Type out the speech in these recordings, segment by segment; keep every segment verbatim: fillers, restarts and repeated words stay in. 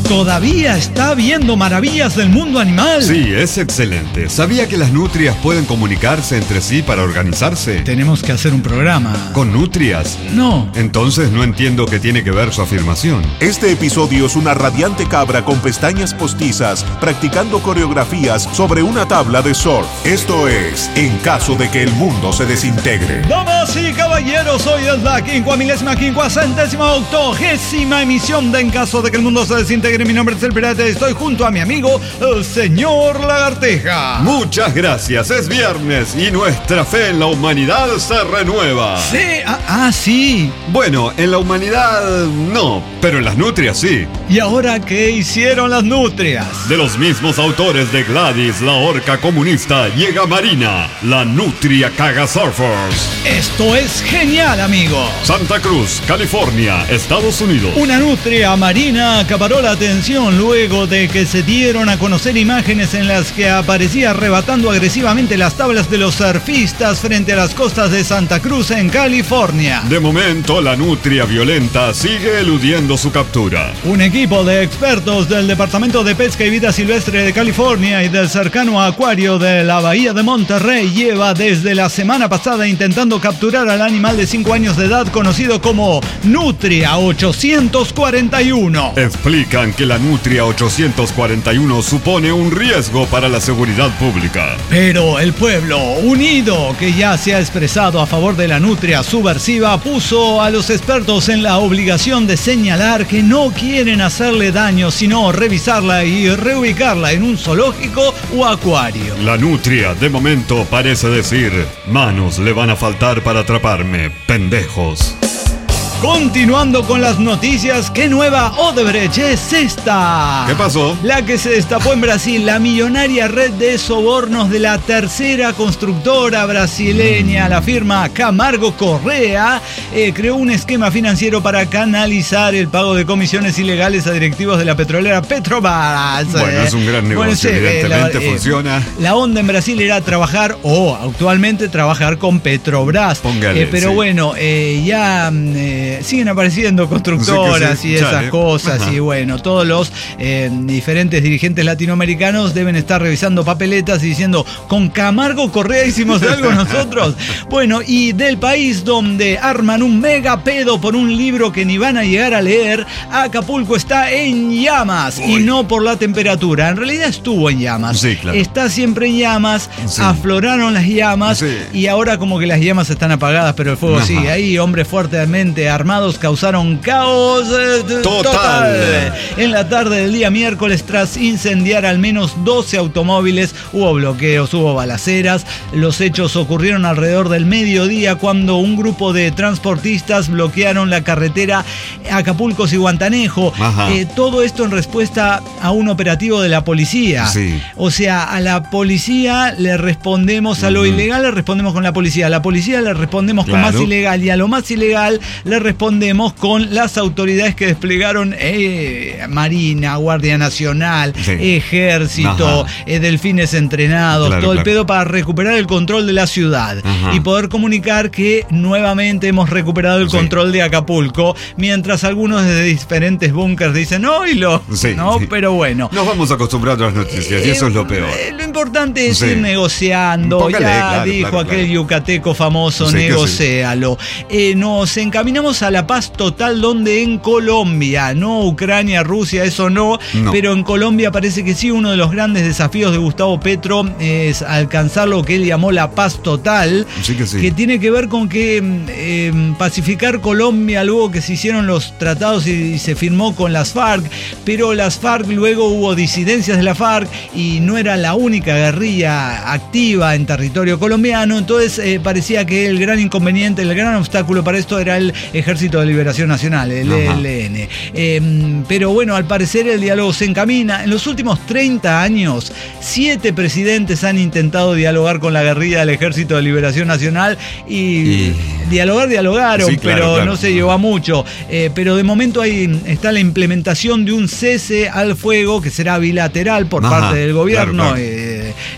¿Todavía está viendo Maravillas del Mundo Animal? Sí, es excelente. ¿Sabía que las nutrias pueden comunicarse entre sí para organizarse? Tenemos que hacer un programa. ¿Con nutrias? No. Entonces no entiendo qué tiene que ver su afirmación. Este episodio es una radiante cabra con pestañas postizas practicando coreografías sobre una tabla de surf. Esto es En caso de que el mundo se desintegre. Damas y caballeros, hoy es la quincuamilésima, quincuacentésima, octogésima emisión de En caso de que el mundo se desintegre. Mi nombre es El Pirata y estoy junto a mi amigo, el señor Lagarteja. Muchas gracias, es viernes y nuestra fe en la humanidad se renueva. Sí, ah, ah, sí. Bueno, en la humanidad no, pero en las nutrias sí. ¿Y ahora qué hicieron las nutrias? De los mismos autores de Gladys, la orca comunista, llega Marina, la nutria caga surfers. Esto es genial, amigos. Santa Cruz, California, Estados Unidos. Una nutria marina acaparó la atención luego de que se dieron a conocer imágenes en las que aparecía arrebatando agresivamente las tablas de los surfistas frente a las costas de Santa Cruz en California. De momento, la nutria violenta sigue eludiendo su captura. Un equipo de expertos del Departamento de Pesca y Vida Silvestre de California y del cercano acuario de la Bahía de Monterrey lleva desde la semana pasada intentando capturar al animal de cinco años de edad conocido como Nutria ochocientos cuarenta y uno. Explican que la Nutria ochocientos cuarenta y uno supone un riesgo para la seguridad pública. Pero el pueblo unido, que ya se ha expresado a favor de la nutria subversiva, puso a los expertos en la obligación de señalar que no quieren hacerle daño, sino revisarla y reubicarla en un zoológico o acuario. La nutria, de momento, parece decir: manos le van a faltar para atraparme, pendejos. Continuando con las noticias, ¿qué nueva Odebrecht es esta? ¿Qué pasó? La que se destapó en Brasil, la millonaria red de sobornos de la tercera constructora brasileña, la firma Camargo Correa, eh, creó un esquema financiero para canalizar el pago de comisiones ilegales a directivos de la petrolera Petrobras. Bueno, es un gran negocio, bueno, sí, evidentemente eh, la, funciona. Eh, la onda en Brasil era trabajar, o actualmente trabajar con Petrobras. Póngale, eh, pero sí. bueno, eh, ya... Eh, siguen apareciendo constructoras sí, y esas chale. cosas. Ajá. Y bueno, todos los eh, diferentes dirigentes latinoamericanos deben estar revisando papeletas y diciendo: con Camargo Correa hicimos algo nosotros. Bueno, y del país donde arman un mega pedo por un libro que ni van a llegar a leer, Acapulco está en llamas. Uy. Y no por la temperatura, en realidad estuvo en llamas. Sí, claro. Está siempre en llamas, sí. Afloraron las llamas, sí. Y ahora como que las llamas están apagadas, pero el fuego Ajá. sigue ahí. Hombres fuertemente armados causaron caos eh, total. total en la tarde del día miércoles tras incendiar al menos doce automóviles. Hubo bloqueos, hubo balaceras. Los hechos ocurrieron alrededor del mediodía cuando un grupo de transportistas bloquearon la carretera Acapulco-Zihuatanejo. Eh, todo esto en respuesta a un operativo de la policía. Sí. O sea, a la policía le respondemos, a lo uh-huh. ilegal le respondemos con la policía, a la policía le respondemos claro. con más ilegal, y a lo más ilegal le respondemos con las autoridades que desplegaron eh, Marina, Guardia Nacional, sí. Ejército, eh, delfines entrenados, claro, todo el claro. pedo para recuperar el control de la ciudad. Ajá. Y poder comunicar que nuevamente hemos recuperado el sí. control de Acapulco, mientras algunos desde diferentes búnkers dicen oílo, sí, ¿no? Sí. Pero bueno. Nos vamos acostumbrando a las noticias eh, y eso es lo peor. Eh, lo importante es sí. ir negociando. Póngale, ya claro, dijo claro, aquel claro. yucateco famoso, sí, negocialo. Sí. Eh, nos encaminamos a la paz total, donde en Colombia, no Ucrania, Rusia, eso no, no, pero en Colombia parece que sí. Uno de los grandes desafíos de Gustavo Petro es alcanzar lo que él llamó la paz total, sí que, sí. que tiene que ver con que eh, pacificar Colombia luego que se hicieron los tratados y, y se firmó con las FARC, pero las FARC luego hubo disidencias de la FARC y no era la única guerrilla activa en territorio colombiano. Entonces eh, parecía que el gran inconveniente, el gran obstáculo para esto era el Ejército de Liberación Nacional, el E L N. Eh, pero bueno, al parecer el diálogo se encamina. En los últimos treinta años, siete presidentes han intentado dialogar con la guerrilla del Ejército de Liberación Nacional y, y... dialogar, dialogaron, sí, claro, pero claro. no se llevó a mucho. Eh, pero de momento ahí está la implementación de un cese al fuego que será bilateral por Ajá, parte del gobierno. Claro, claro. Eh,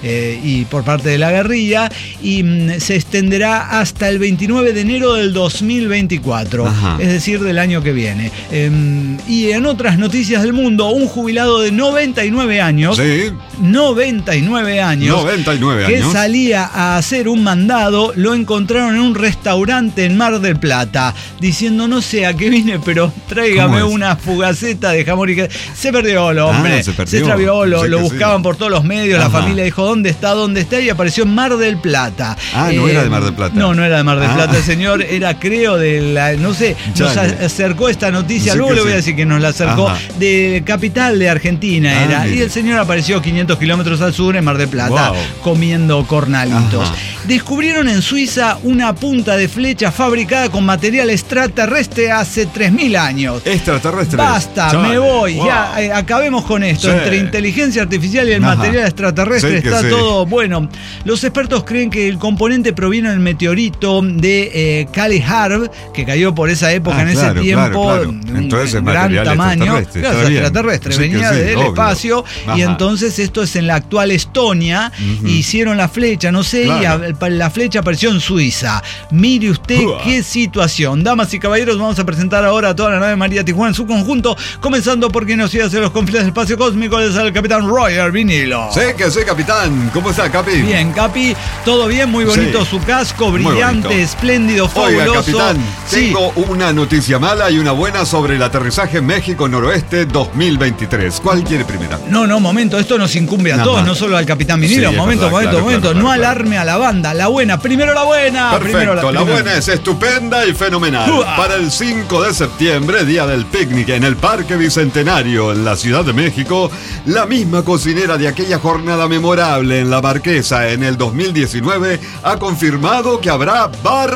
eh, y por parte de la guerrilla, y mm, se extenderá hasta el veintinueve de enero del dos mil veinticuatro, Ajá. es decir, del año que viene. Eh, y en otras noticias del mundo, un jubilado de noventa y nueve años, sí. noventa y nueve años, noventa y nueve que años. salía a hacer un mandado, lo encontraron en un restaurante en Mar del Plata, diciendo, no sé a qué vine, pero tráigame una fugaceta de jamón y queso. Se perdió el hombre, ah, se, perdió. se extravió, lo, lo buscaban sí. por todos los medios, Ajá. la familia dijo, ¿dónde está? ¿Dónde está? Y apareció en Mar del Plata. Ah, no eh, era de Mar del Plata. No, no era de Mar del ah. Plata, el señor era, creo, de la, no sé, nos Chale. acercó esta noticia, no sé luego le voy sí. a decir que nos la acercó, Ajá. de capital de Argentina ah, era, mire. y el señor apareció quinientos kilómetros al sur en Mar del Plata, wow. comiendo cornalitos. Ajá. Descubrieron en Suiza una punta de flecha fabricada con material extraterrestre hace tres mil años. Extraterrestre. Basta, Chale. me voy, wow. ya eh, acabemos con esto. Sí. Entre inteligencia artificial y el Ajá. material extraterrestre sí, está sí. todo bueno. Los expertos creen que el componente proviene del meteorito de eh, Cali Harb, que cayó por esa época, ah, en claro, ese tiempo, claro, claro. Entonces, un gran tamaño, extraterrestre, claro, extraterrestre sí venía sí, del obvio. espacio. Ajá. Y entonces esto es en la actual Estonia. Uh-huh. Hicieron la flecha, no sé, claro. y a, la flecha apareció en Suiza. Mire usted uh-huh. qué situación. Damas y caballeros, vamos a presentar ahora a toda la nave María Tijuana en su conjunto, comenzando porque nos iba a hacer los confines del espacio cósmico, es el capitán Roger Vinilo. Sí, que sí, capitán. ¿Cómo está, Capi? Bien, Capi, todo bien, muy bonito sí. su casco, brillante, espléndido, fabuloso. Oiga, capitán, sí. tengo una noticia mala y una buena sobre el aterrizaje en México Noroeste dos mil veintitrés. ¿Cuál quiere primera? No, no, momento, esto nos incumbe a Ajá. todos, no solo al capitán Vinilo. Sí, momento, verdad, momento, claro, momento. Claro, no claro, alarme claro. a la banda, la buena. Primero la buena. Perfecto, primero la, la, la buena es estupenda y fenomenal. Uh-huh. Para el cinco de septiembre, día del picnic en el Parque Bicentenario en la Ciudad de México, la misma cocinera de aquella jornada memorable en La Marquesa en el dos mil diecinueve ha confirmado que habrá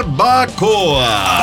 barbacoa. ¡A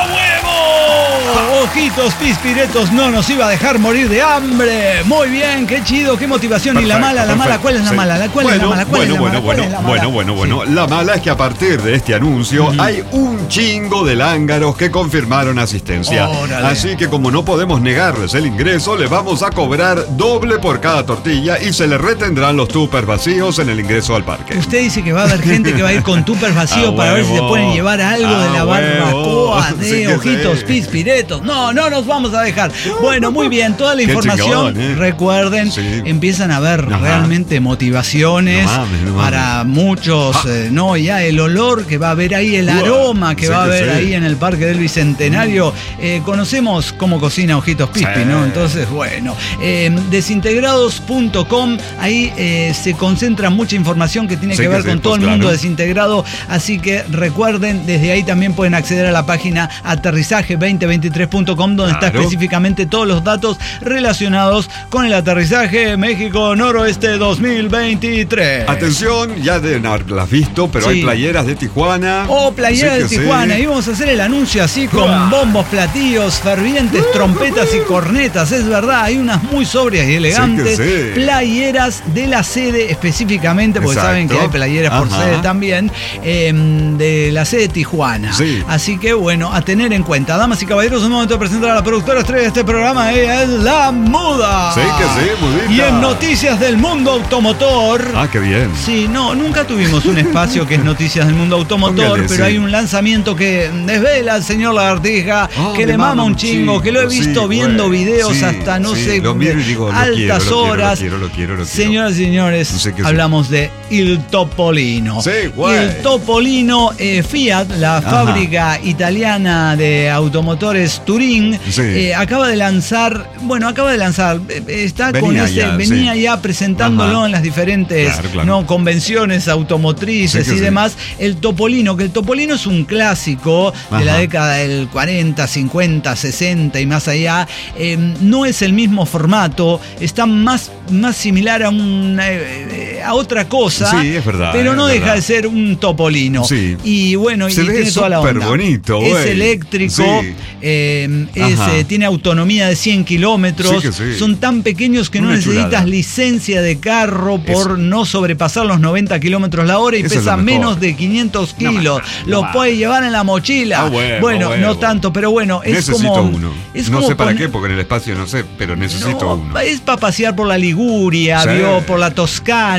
huevo! Ojitos pispiretos, no nos iba a dejar morir de hambre. Muy bien, qué chido, qué motivación. Perfecto, y la mala, la perfecto. mala, ¿cuál es la sí. mala? ¿La cuál bueno, es la mala? ¿Cuál bueno, es la bueno, mala? bueno, es la mala? bueno, bueno, bueno. Sí. La mala es que a partir de este anuncio uh-huh. hay un chingo de lángaros que confirmaron asistencia. Órale. Así que como no podemos negarles el ingreso, le vamos a cobrar doble por cada tortilla y se le retendrán los tuppers vacíos en el ingreso al parque. Usted dice que va a haber gente que va a ir con tuppers vacíos para ver si se pueden llevar algo a de la barbacoa de sí ojitos sí. pispiretos. No, no nos vamos a dejar. Bueno, muy bien, toda la información, chingón, ¿eh? recuerden, sí. empiezan a haber Ajá. realmente motivaciones no mames, no mames. para muchos, eh, no, ya el olor que va a haber ahí, el aroma que sí va a haber sí. ahí en el Parque del Bicentenario. Eh, conocemos cómo cocina Ojitos Pispi, sí. ¿no? Entonces, bueno, eh, desintegrados punto com, ahí eh, se concentra mucha información que tiene sí, que ver que con sí, todo pues, el mundo claro. desintegrado, así que recuerden, desde ahí también pueden acceder a la página aterrizaje veinte veintitrés punto com, donde claro. está específicamente todos los datos relacionados con el aterrizaje México Noroeste dos mil veintitrés. Atención, ya deben haberlas visto, pero sí. hay playeras de Tijuana. Oh, playeras de Tijuana, sí. y vamos a hacer el anuncio así con uh. bombos, platillos, fervientes, uh, trompetas uh. y cornetas, es verdad, hay unas muy sobrias y elegantes, sí sí. playeras de la sede específicamente, porque Exacto. saben que hay playeras por Ajá. sede también, eh, de la sede de Tijuana. Sí. Así que bueno, a tener en cuenta. Damas y caballeros, es un momento de presentar a la productora estrella de este programa, ella es La Muda. Sí, que sí, mudita. Y en Noticias del Mundo Automotor. Ah, qué bien. Sí, no, nunca tuvimos un espacio que es Noticias del Mundo Automotor, Póngale, pero sí. hay un lanzamiento que desvela al señor Lagartija, oh, que le mama un chingo, chingo, que lo he visto sí, viendo güey. videos sí, hasta, no sí, sé, lo miro y digo, altas lo quiero, horas. Lo quiero, lo quiero, lo quiero, lo quiero. Señoras y señores, no sé hablamos sí. de Il Topolino. Sí, güey. Il Topolino, eh, Fiat, la Ajá. fábrica italiana de automotores Turín, sí. eh, acaba de lanzar, bueno, acaba de lanzar, eh, está venía con ese, ya, venía sí. ya presentándolo Ajá. en las diferentes claro, claro. ¿no? convenciones automotrices sí, y sí. demás, el Topolino, que el Topolino es un clásico Ajá. de la década del cuarenta, cincuenta, sesenta y más allá, eh, no es el mismo formato, está más, más similar a una, eh, a otra cosa, sí, es verdad, pero no es deja verdad. de ser un Topolino. Sí. Y bueno, Se y ve tiene toda la onda. bonito, es wey. eléctrico, sí. eh, es, eh, tiene autonomía de cien kilómetros, sí sí. son tan pequeños que Una no necesitas chulada. licencia de carro por Eso. no sobrepasar los noventa kilómetros la hora y Eso pesa menos de quinientos kilos. No, no, Lo puedes llevar en la mochila. Ah, huevo, bueno, huevo. no tanto, pero bueno, es necesito como... uno. Es no como sé para pon... qué, porque en el espacio no sé, pero necesito no, uno. Es para pasear por la Liguria, sí. ¿vio? Por la Toscana,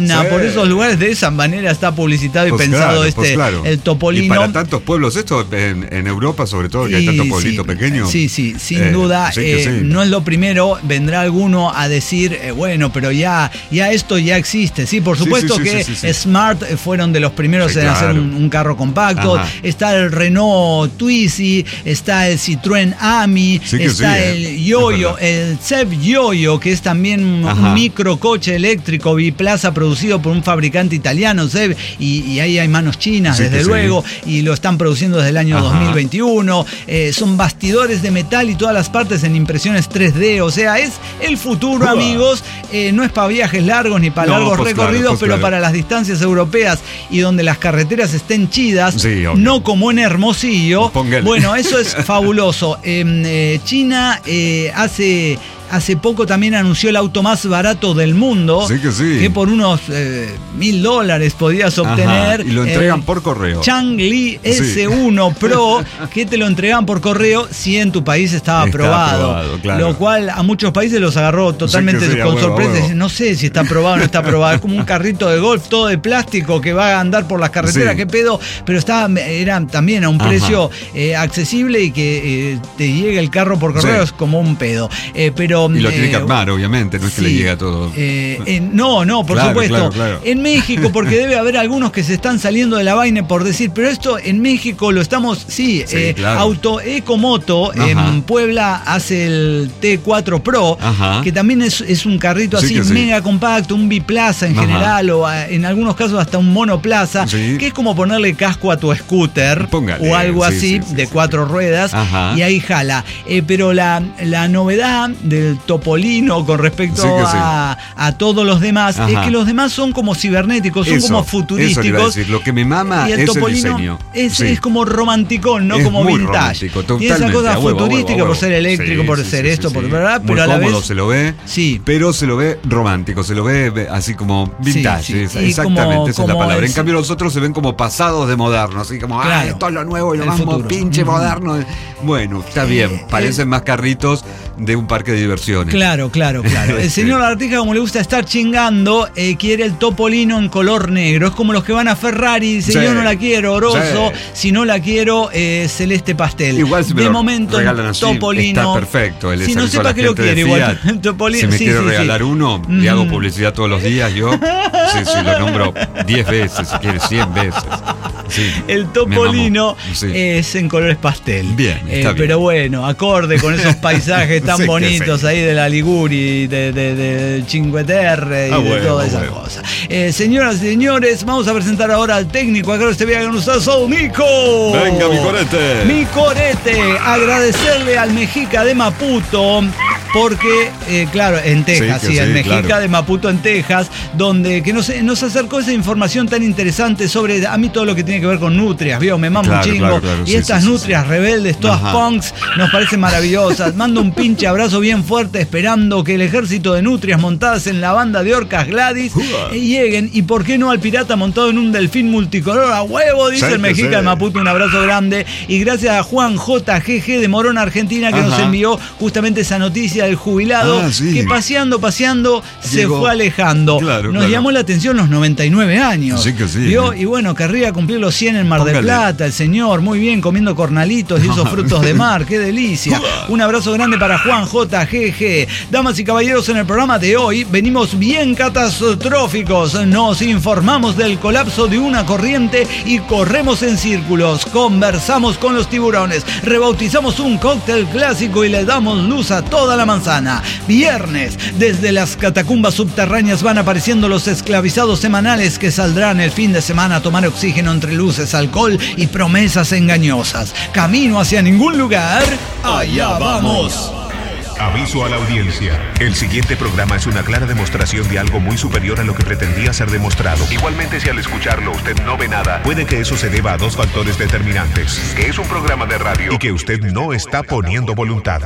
China, sí. por esos lugares, de esa manera está publicitado y Pues pensado claro, este pues claro. el Topolino. Y para tantos pueblos, esto en, en Europa sobre todo, que hay tantos pueblitos sí, pequeños. Sí, sí, sin eh, duda. sí que eh, sí. No es lo primero, vendrá alguno a decir, eh, bueno, pero ya, ya esto ya existe. Sí, por supuesto sí, sí, que sí, sí, sí. Smart fueron de los primeros Sí, en hacer claro. un, un carro compacto. Ajá. Está el Renault Twizy, está el Citroën Ami, Sí que está sí, el eh. Yoyo, Es el Zev Yoyo, que es también un Ajá. microcoche eléctrico biplaza producido por un fabricante italiano, Zev, y, y ahí hay manos chinas, Sí desde que sí. luego, y lo están produciendo desde el año Ajá. dos mil veintiuno. Eh, son bastidores de metal y todas las partes en impresiones tres D. O sea, es el futuro, Uah. amigos. Eh, no es para viajes largos ni para No, largos pues recorridos, claro, pues pero claro. para las distancias europeas y donde las carreteras estén chidas, Sí, obvio. no como en Hermosillo. Póngale. Bueno, eso es fabuloso. Eh, eh, China eh, hace... Hace poco también anunció el auto más barato del mundo. Sí que sí. Que por unos eh, mil dólares podías obtener. Ajá, y lo entregan el por correo. Changli Sí. ese uno Pro, que te lo entregan por correo si en tu país estaba Está aprobado. aprobado, claro. Lo cual a muchos países los agarró totalmente Sí que sí, a con huevo, a sorpresa. huevo. Dicen, no sé si está aprobado o no está aprobado. Es como un carrito de golf todo de plástico que va a andar por las carreteras. Sí. ¿Qué pedo? Pero estaba, era también a un Ajá. precio eh, accesible y que eh, te llegue el carro por correo Sí. es como un pedo. Eh, pero, Y lo tiene que eh, armar, obviamente, no es que Sí. le llega todo. Eh, en- no, no, por Claro, supuesto. claro, claro. En México, porque debe haber algunos que se están saliendo de la vaina por decir, pero esto en México lo estamos, sí, Sí, eh, claro. Auto Ecomoto Ajá. en Puebla hace el T cuatro Pro, Ajá. que también es, es un carrito Sí así que sí. mega compacto, un biplaza en Ajá. general, o a- en algunos casos hasta un monoplaza, Sí. que es como ponerle casco a tu scooter Póngale, o algo sí, así sí, sí, de sí. cuatro ruedas, Ajá. y ahí jala. Eh, pero la, la novedad del Topolino con respecto Sí que sí. a, a todos los demás Ajá. es que los demás son como cibernéticos, son Eso, como eso le iba a futurísticos. decir. Lo que me mama Y el es el Topolino diseño. es, Sí. es como romanticón, no Es como muy vintage. romántico, Tiene esa totalmente, cosa a huevo, a huevo, futurística a huevo. por ser eléctrico, Sí, por sí, ser sí, esto, sí, por sí. verdad, Muy pero a la cómodo vez se lo ve, Sí. pero se lo ve romántico, se lo ve ve así como vintage. Sí, sí. es- Y exactamente, como- esa es la como palabra. el- En cambio, los otros se ven como pasados de moderno, así como, ah, Claro. esto es lo nuevo y lo El más mo- futuro. pinche Ujú. moderno. Bueno, está bien, Eh, parecen eh. más carritos de un parque de diversiones. Claro, claro, claro. El señor Artija, como le gusta estar chingando, eh, quiere el Topolino en color negro. Es como los que van a Ferrari y dicen, Sí. yo no la quiero oroso, Sí. si no la quiero eh, celeste pastel. Igual si me de lo momento, regalan así, Topolino. está perfecto. Le Si no aviso a sepa la que lo gente de quiere igual. Fiat. Topolino, Si me sí, quiere sí, sí. regalar uno, le hago Mm. publicidad todos los días yo. Sí, sí, lo nombro diez veces, si quiere cien veces. Sí, El me Topolino mamó. Sí. es en colores pastel. Bien, está bien. Pero bueno, acorde con esos paisajes tan Sí que bonitos sí. ahí de la Liguri, de, de, de Cinque Terre y Ah, de bueno, toda esa bueno. cosa. Eh, señoras y señores, vamos a presentar ahora al técnico acá este viaje con ustedes, Nico. Venga, mi corete. Mi corete, agradecerle al Mexica de Maputo, porque, eh, claro, en Texas, Sí, sí, que el sí, Mexica claro. de Maputo en Texas, donde que nos, nos acercó esa información tan interesante sobre, a mí todo lo que tiene que ver con nutrias, ¿vio? Me mamo Claro, un chingo. claro, claro, y sí, estas sí, sí, nutrias sí. rebeldes, todas Ajá. punks, nos parecen maravillosas. Mando un pinche abrazo bien fuerte esperando que el ejército de nutrias montadas en la banda de orcas Gladys Uah. eh, lleguen. Y por qué no al pirata montado en un delfín multicolor a huevo, dice Sí, el que Mexica sí. de Maputo. Un abrazo grande. Y gracias a Juan J G G de Morón, Argentina, que nos Ajá. envió justamente esa noticia del jubilado Ah, sí. que paseando, paseando, se Llegó. fue alejando. Claro, nos claro. llamó la atención los noventa y nueve años. Sí que sí, ¿Vio? ¿eh? Y bueno, querría cumplir los cien en Mar del Póngale. Plata, el señor, muy bien, comiendo cornalitos y esos frutos de mar, qué delicia. Un abrazo grande para Juan J G G. Damas y caballeros, en el programa de hoy venimos bien catastróficos. Nos informamos del colapso de una corriente y corremos en círculos. Conversamos con los tiburones, rebautizamos un cóctel clásico y le damos luz a toda la manzana. Viernes, desde las catacumbas subterráneas van apareciendo los esclavizados semanales que saldrán el fin de semana a tomar oxígeno entre luces, alcohol y promesas engañosas. Camino hacia ningún lugar, allá vamos. Aviso a la audiencia. El siguiente programa es una clara demostración de algo muy superior a lo que pretendía ser demostrado. Igualmente, si al escucharlo usted no ve nada, puede que eso se deba a dos factores determinantes. Que es un programa de radio y que usted no está poniendo voluntad.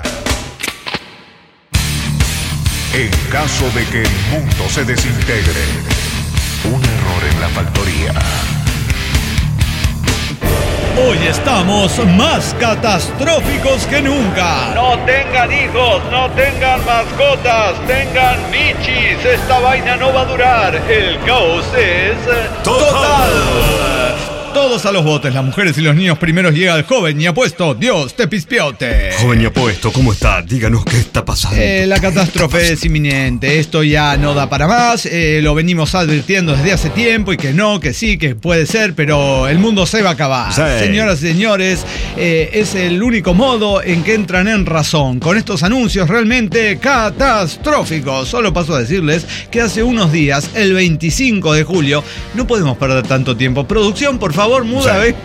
En caso de que el mundo se desintegre, un error en la factoría. Hoy estamos más catastróficos que nunca. No tengan hijos, no tengan mascotas, tengan bichis. Esta vaina no va a durar. El caos es total. total. Todos a los botes, las mujeres y los niños. Primero llega el joven y apuesto. Dios te pispiote. Joven y apuesto, ¿cómo está? Díganos qué está pasando. Eh, la catástrofe es inminente. Esto ya no da para más. Eh, lo venimos advirtiendo desde hace tiempo y que no, que sí, que puede ser, pero el mundo se va a acabar. Sí. Señoras y señores, eh, es el único modo en que entran en razón. Con estos anuncios realmente catastróficos. Solo paso a decirles que hace unos días, el veinticinco de julio, no podemos perder tanto tiempo. Producción, por favor. Por favor, muda, ¿ves?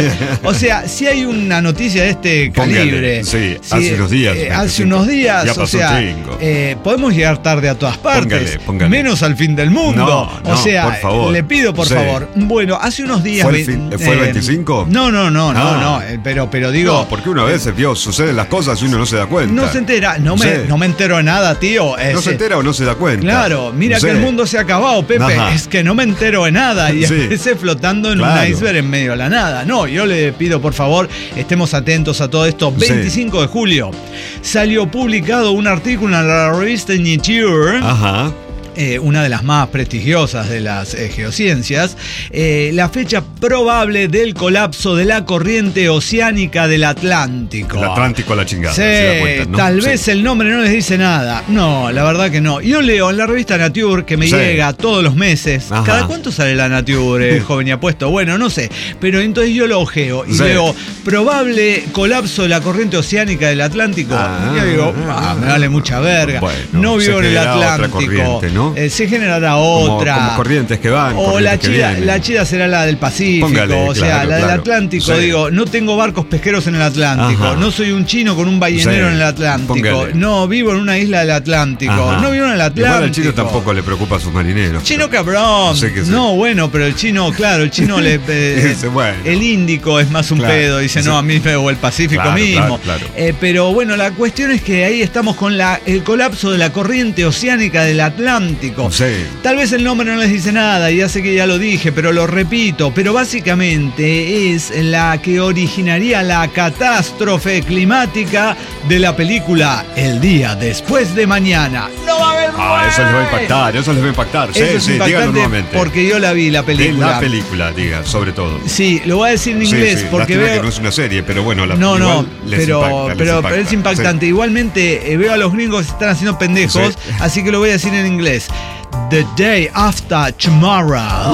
O sea, si hay una noticia de este calibre. Póngale, sí, si, hace unos días. Eh, hace unos días, ya pasó o sea, eh, podemos llegar tarde a todas partes. Póngale, póngale. Menos al fin del mundo. No, no, o sea, por favor. le pido por sí. favor. Bueno, hace unos días. ¿Fue el, fin, ¿fue el veinticinco? Eh, no, no, no, ah. no, no. Eh, pero, pero digo. No, porque una vez, Dios, suceden las cosas y uno no se da cuenta. No se entera. No, me, sí. no me entero de nada, tío. Es, ¿No se entera o no se da cuenta? Claro, mira sí. que el mundo se ha acabado, Pepe. Ajá. Es que no me entero de nada. Y sí. empecé flotando en claro. un iceberg en medio de la nada. No, yo le pido por favor, estemos atentos a todo esto. veinticinco sí. de julio salió publicado un artículo en la revista Nature. Ajá. Eh, una de las más prestigiosas de las eh, geociencias, eh, la fecha probable del colapso de la corriente oceánica del Atlántico. El Atlántico a la chingada. Sí, se da cuenta, ¿no? tal sí. vez el nombre no les dice nada. No, la verdad que no. Yo leo en la revista Nature, que me sí. llega todos los meses. Ajá. ¿Cada cuánto sale la Nature, eh, joven y apuesto? Bueno, no sé. Pero entonces yo lo ojeo y sí. leo probable colapso de la corriente oceánica del Atlántico. Ah, y yo digo, ah, me vale mucha verga. Bueno, no vivo en el Atlántico. ¿No? Eh, se generará otra. Como, como corrientes que van. O la chida, la chida será la del Pacífico. Póngale, o sea, claro, la del claro. Atlántico. Sí. Digo, no tengo barcos pesqueros en el Atlántico. Ajá. No soy un chino con un ballenero sí. en el Atlántico. Póngale. No vivo en una isla del Atlántico. Ajá. No vivo en el Atlántico. Igual al chino tampoco le preocupa a sus marineros. Chino cabrón. Sí sí. No, bueno, pero el chino, claro, el chino le. Eh, dice, bueno. El Índico es más un claro. pedo. Dice, no, a mí me o el Pacífico claro, mismo. Claro, claro. Eh, pero bueno, la cuestión es que ahí estamos con la, el colapso de la corriente oceánica del Atlántico. Sí. Tal vez el nombre no les dice nada, y ya sé que ya lo dije, pero lo repito, pero básicamente es la que originaría la catástrofe climática de la película El día después de mañana. ¡No va a haber Ah, eso les va a impactar, eso les va a impactar. Sí, eso sí, díganlo nuevamente. Porque yo la vi, la película. De la película, diga, sobre todo. Sí, lo voy a decir en inglés sí, sí. porque Lástima veo... que no es una serie, pero bueno, la No, no, les pero, impacta, pero, impacta. pero es impactante. Sí. Igualmente eh, veo a los gringos que están haciendo pendejos, sí. así que lo voy a decir en inglés. The day after tomorrow.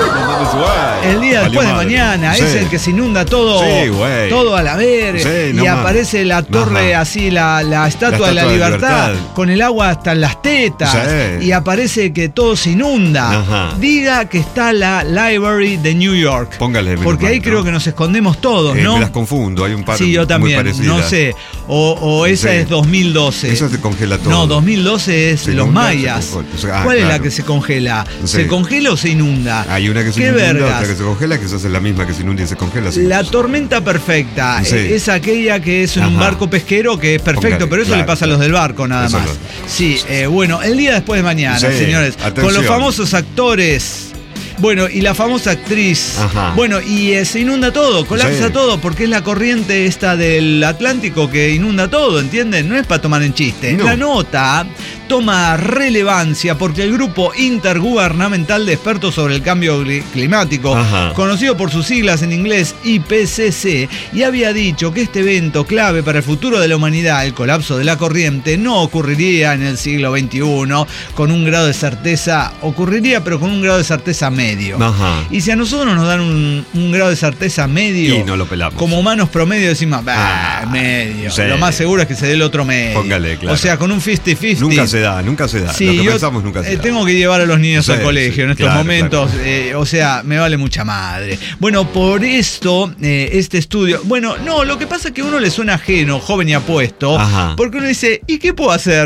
Uh, el día después de mañana. Sí. Es el que se inunda todo. Sí, todo a la ver. Sí, no y más. Aparece la torre Ajá. así, la, la, estatua la estatua de la libertad, de libertad. Con el agua hasta en las tetas. Sí. Y aparece que todo se inunda. Ajá. Diga que está la Library de New York. Póngale. Porque ahí mal, creo ¿no? que nos escondemos todos, eh, ¿no? Me las confundo. Hay un par Sí, yo también. Muy no sé. O, o esa sí. es dos mil doce. Eso se congela todo. No, dos mil doce es se los mayas. O sea, ah, ¿Cuál claro. es la que se congela? Sí. ¿Se congela o se inunda? Hay una que se ¿Qué inunda, vergas? otra que se congela, que esa es la misma que se inunda y se congela. La tormenta perfecta sí. es aquella que es en Ajá. un barco pesquero que es perfecto, Póngale, pero eso claro, le pasa a los del barco nada eso más. Lo... Sí, eh, bueno, el día después de mañana, sí, señores, atención. Con los famosos actores. Bueno, y la famosa actriz. Ajá. Bueno, y eh, se inunda todo, colapsa sí. todo, porque es la corriente esta del Atlántico que inunda todo, ¿entienden? No es para tomar en chiste. No. La nota toma relevancia porque el grupo intergubernamental de expertos sobre el cambio climático, Ajá. conocido por sus siglas en inglés I P C C, y había dicho que este evento clave para el futuro de la humanidad, el colapso de la corriente, no ocurriría en el siglo veintiuno con un grado de certeza, ocurriría pero con un grado de certeza medio. Ajá. Y si a nosotros nos dan un, un grado de certeza medio, y no lo pelamos. Como humanos promedio decimos, bah, ah, medio. Sí. Lo más seguro es que se dé el otro medio. Póngale, claro. O sea, con un cincuenta cincuenta. Nunca se da, nunca se da. Sí, lo que yo, pensamos nunca se eh, da. Tengo que llevar a los niños sí, al colegio sí, en estos claro, momentos. Claro. Eh, o sea, me vale mucha madre. Bueno, por esto, eh, este estudio. Bueno, no, lo que pasa es que a uno le suena ajeno, joven y apuesto. Ajá. Porque uno dice, ¿y qué puedo hacer con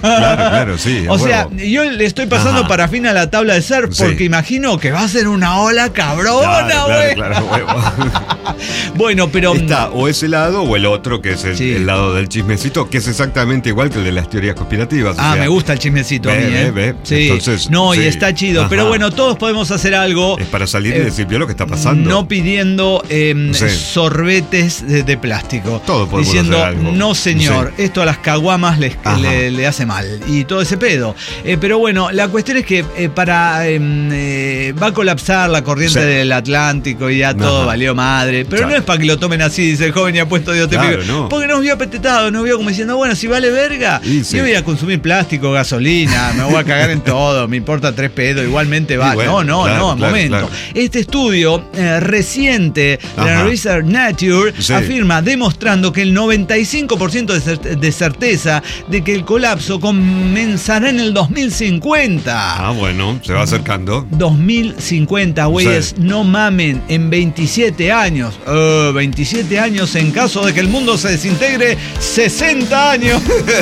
Claro, claro, sí. O sea, yo le estoy pasando Ajá. parafina a la tabla de surf Sí. porque imagino que va a ser una ola cabrona, Claro, güey. claro, claro, huevo. Bueno, pero Está o ese lado o el otro, que es el, Sí. el lado del chismecito, que es exactamente igual que el de las teorías conspirativas. o Ah, sea, me gusta el chismecito a ve, mí, ¿eh? ve, ve. Sí. Entonces, no, y sí. está chido. Ajá. Pero bueno, todos podemos hacer algo. Es para salir y Eh, decir, ¿vio lo que está pasando? No pidiendo eh, Sí. sorbetes de, de plástico. Todos podemos Diciendo, hacer algo. no señor, Sí. esto a las caguamas les- Ajá. le, le hace mal. Y todo ese pedo. Eh, pero bueno, la cuestión es que eh, para eh, eh, va a colapsar la corriente Sí. del Atlántico y ya todo Ajá. valió madre. Pero Claro. no es para que lo tomen así, dice el joven y ha puesto Dios te Claro, pido. no. Porque nos vio apetetado, nos vio como diciendo, bueno, si vale verga, Y sí. yo voy a consumir plástico, gasolina, me voy a cagar en todo, me importa tres pedos, igualmente va. Y bueno, no, no, claro, no, claro, momento. claro. Este estudio eh, reciente de la Ajá. revista Nature Sí. afirma, demostrando que el noventa y cinco por ciento de, cer- de certeza de que el colapso comenzará en el dos mil cincuenta. Ah, bueno, se va acercando. dos mil cincuenta, güeyes, Sí. no mamen, en veintisiete años. Uh, veintisiete años en caso de que el mundo se desintegre, sesenta años.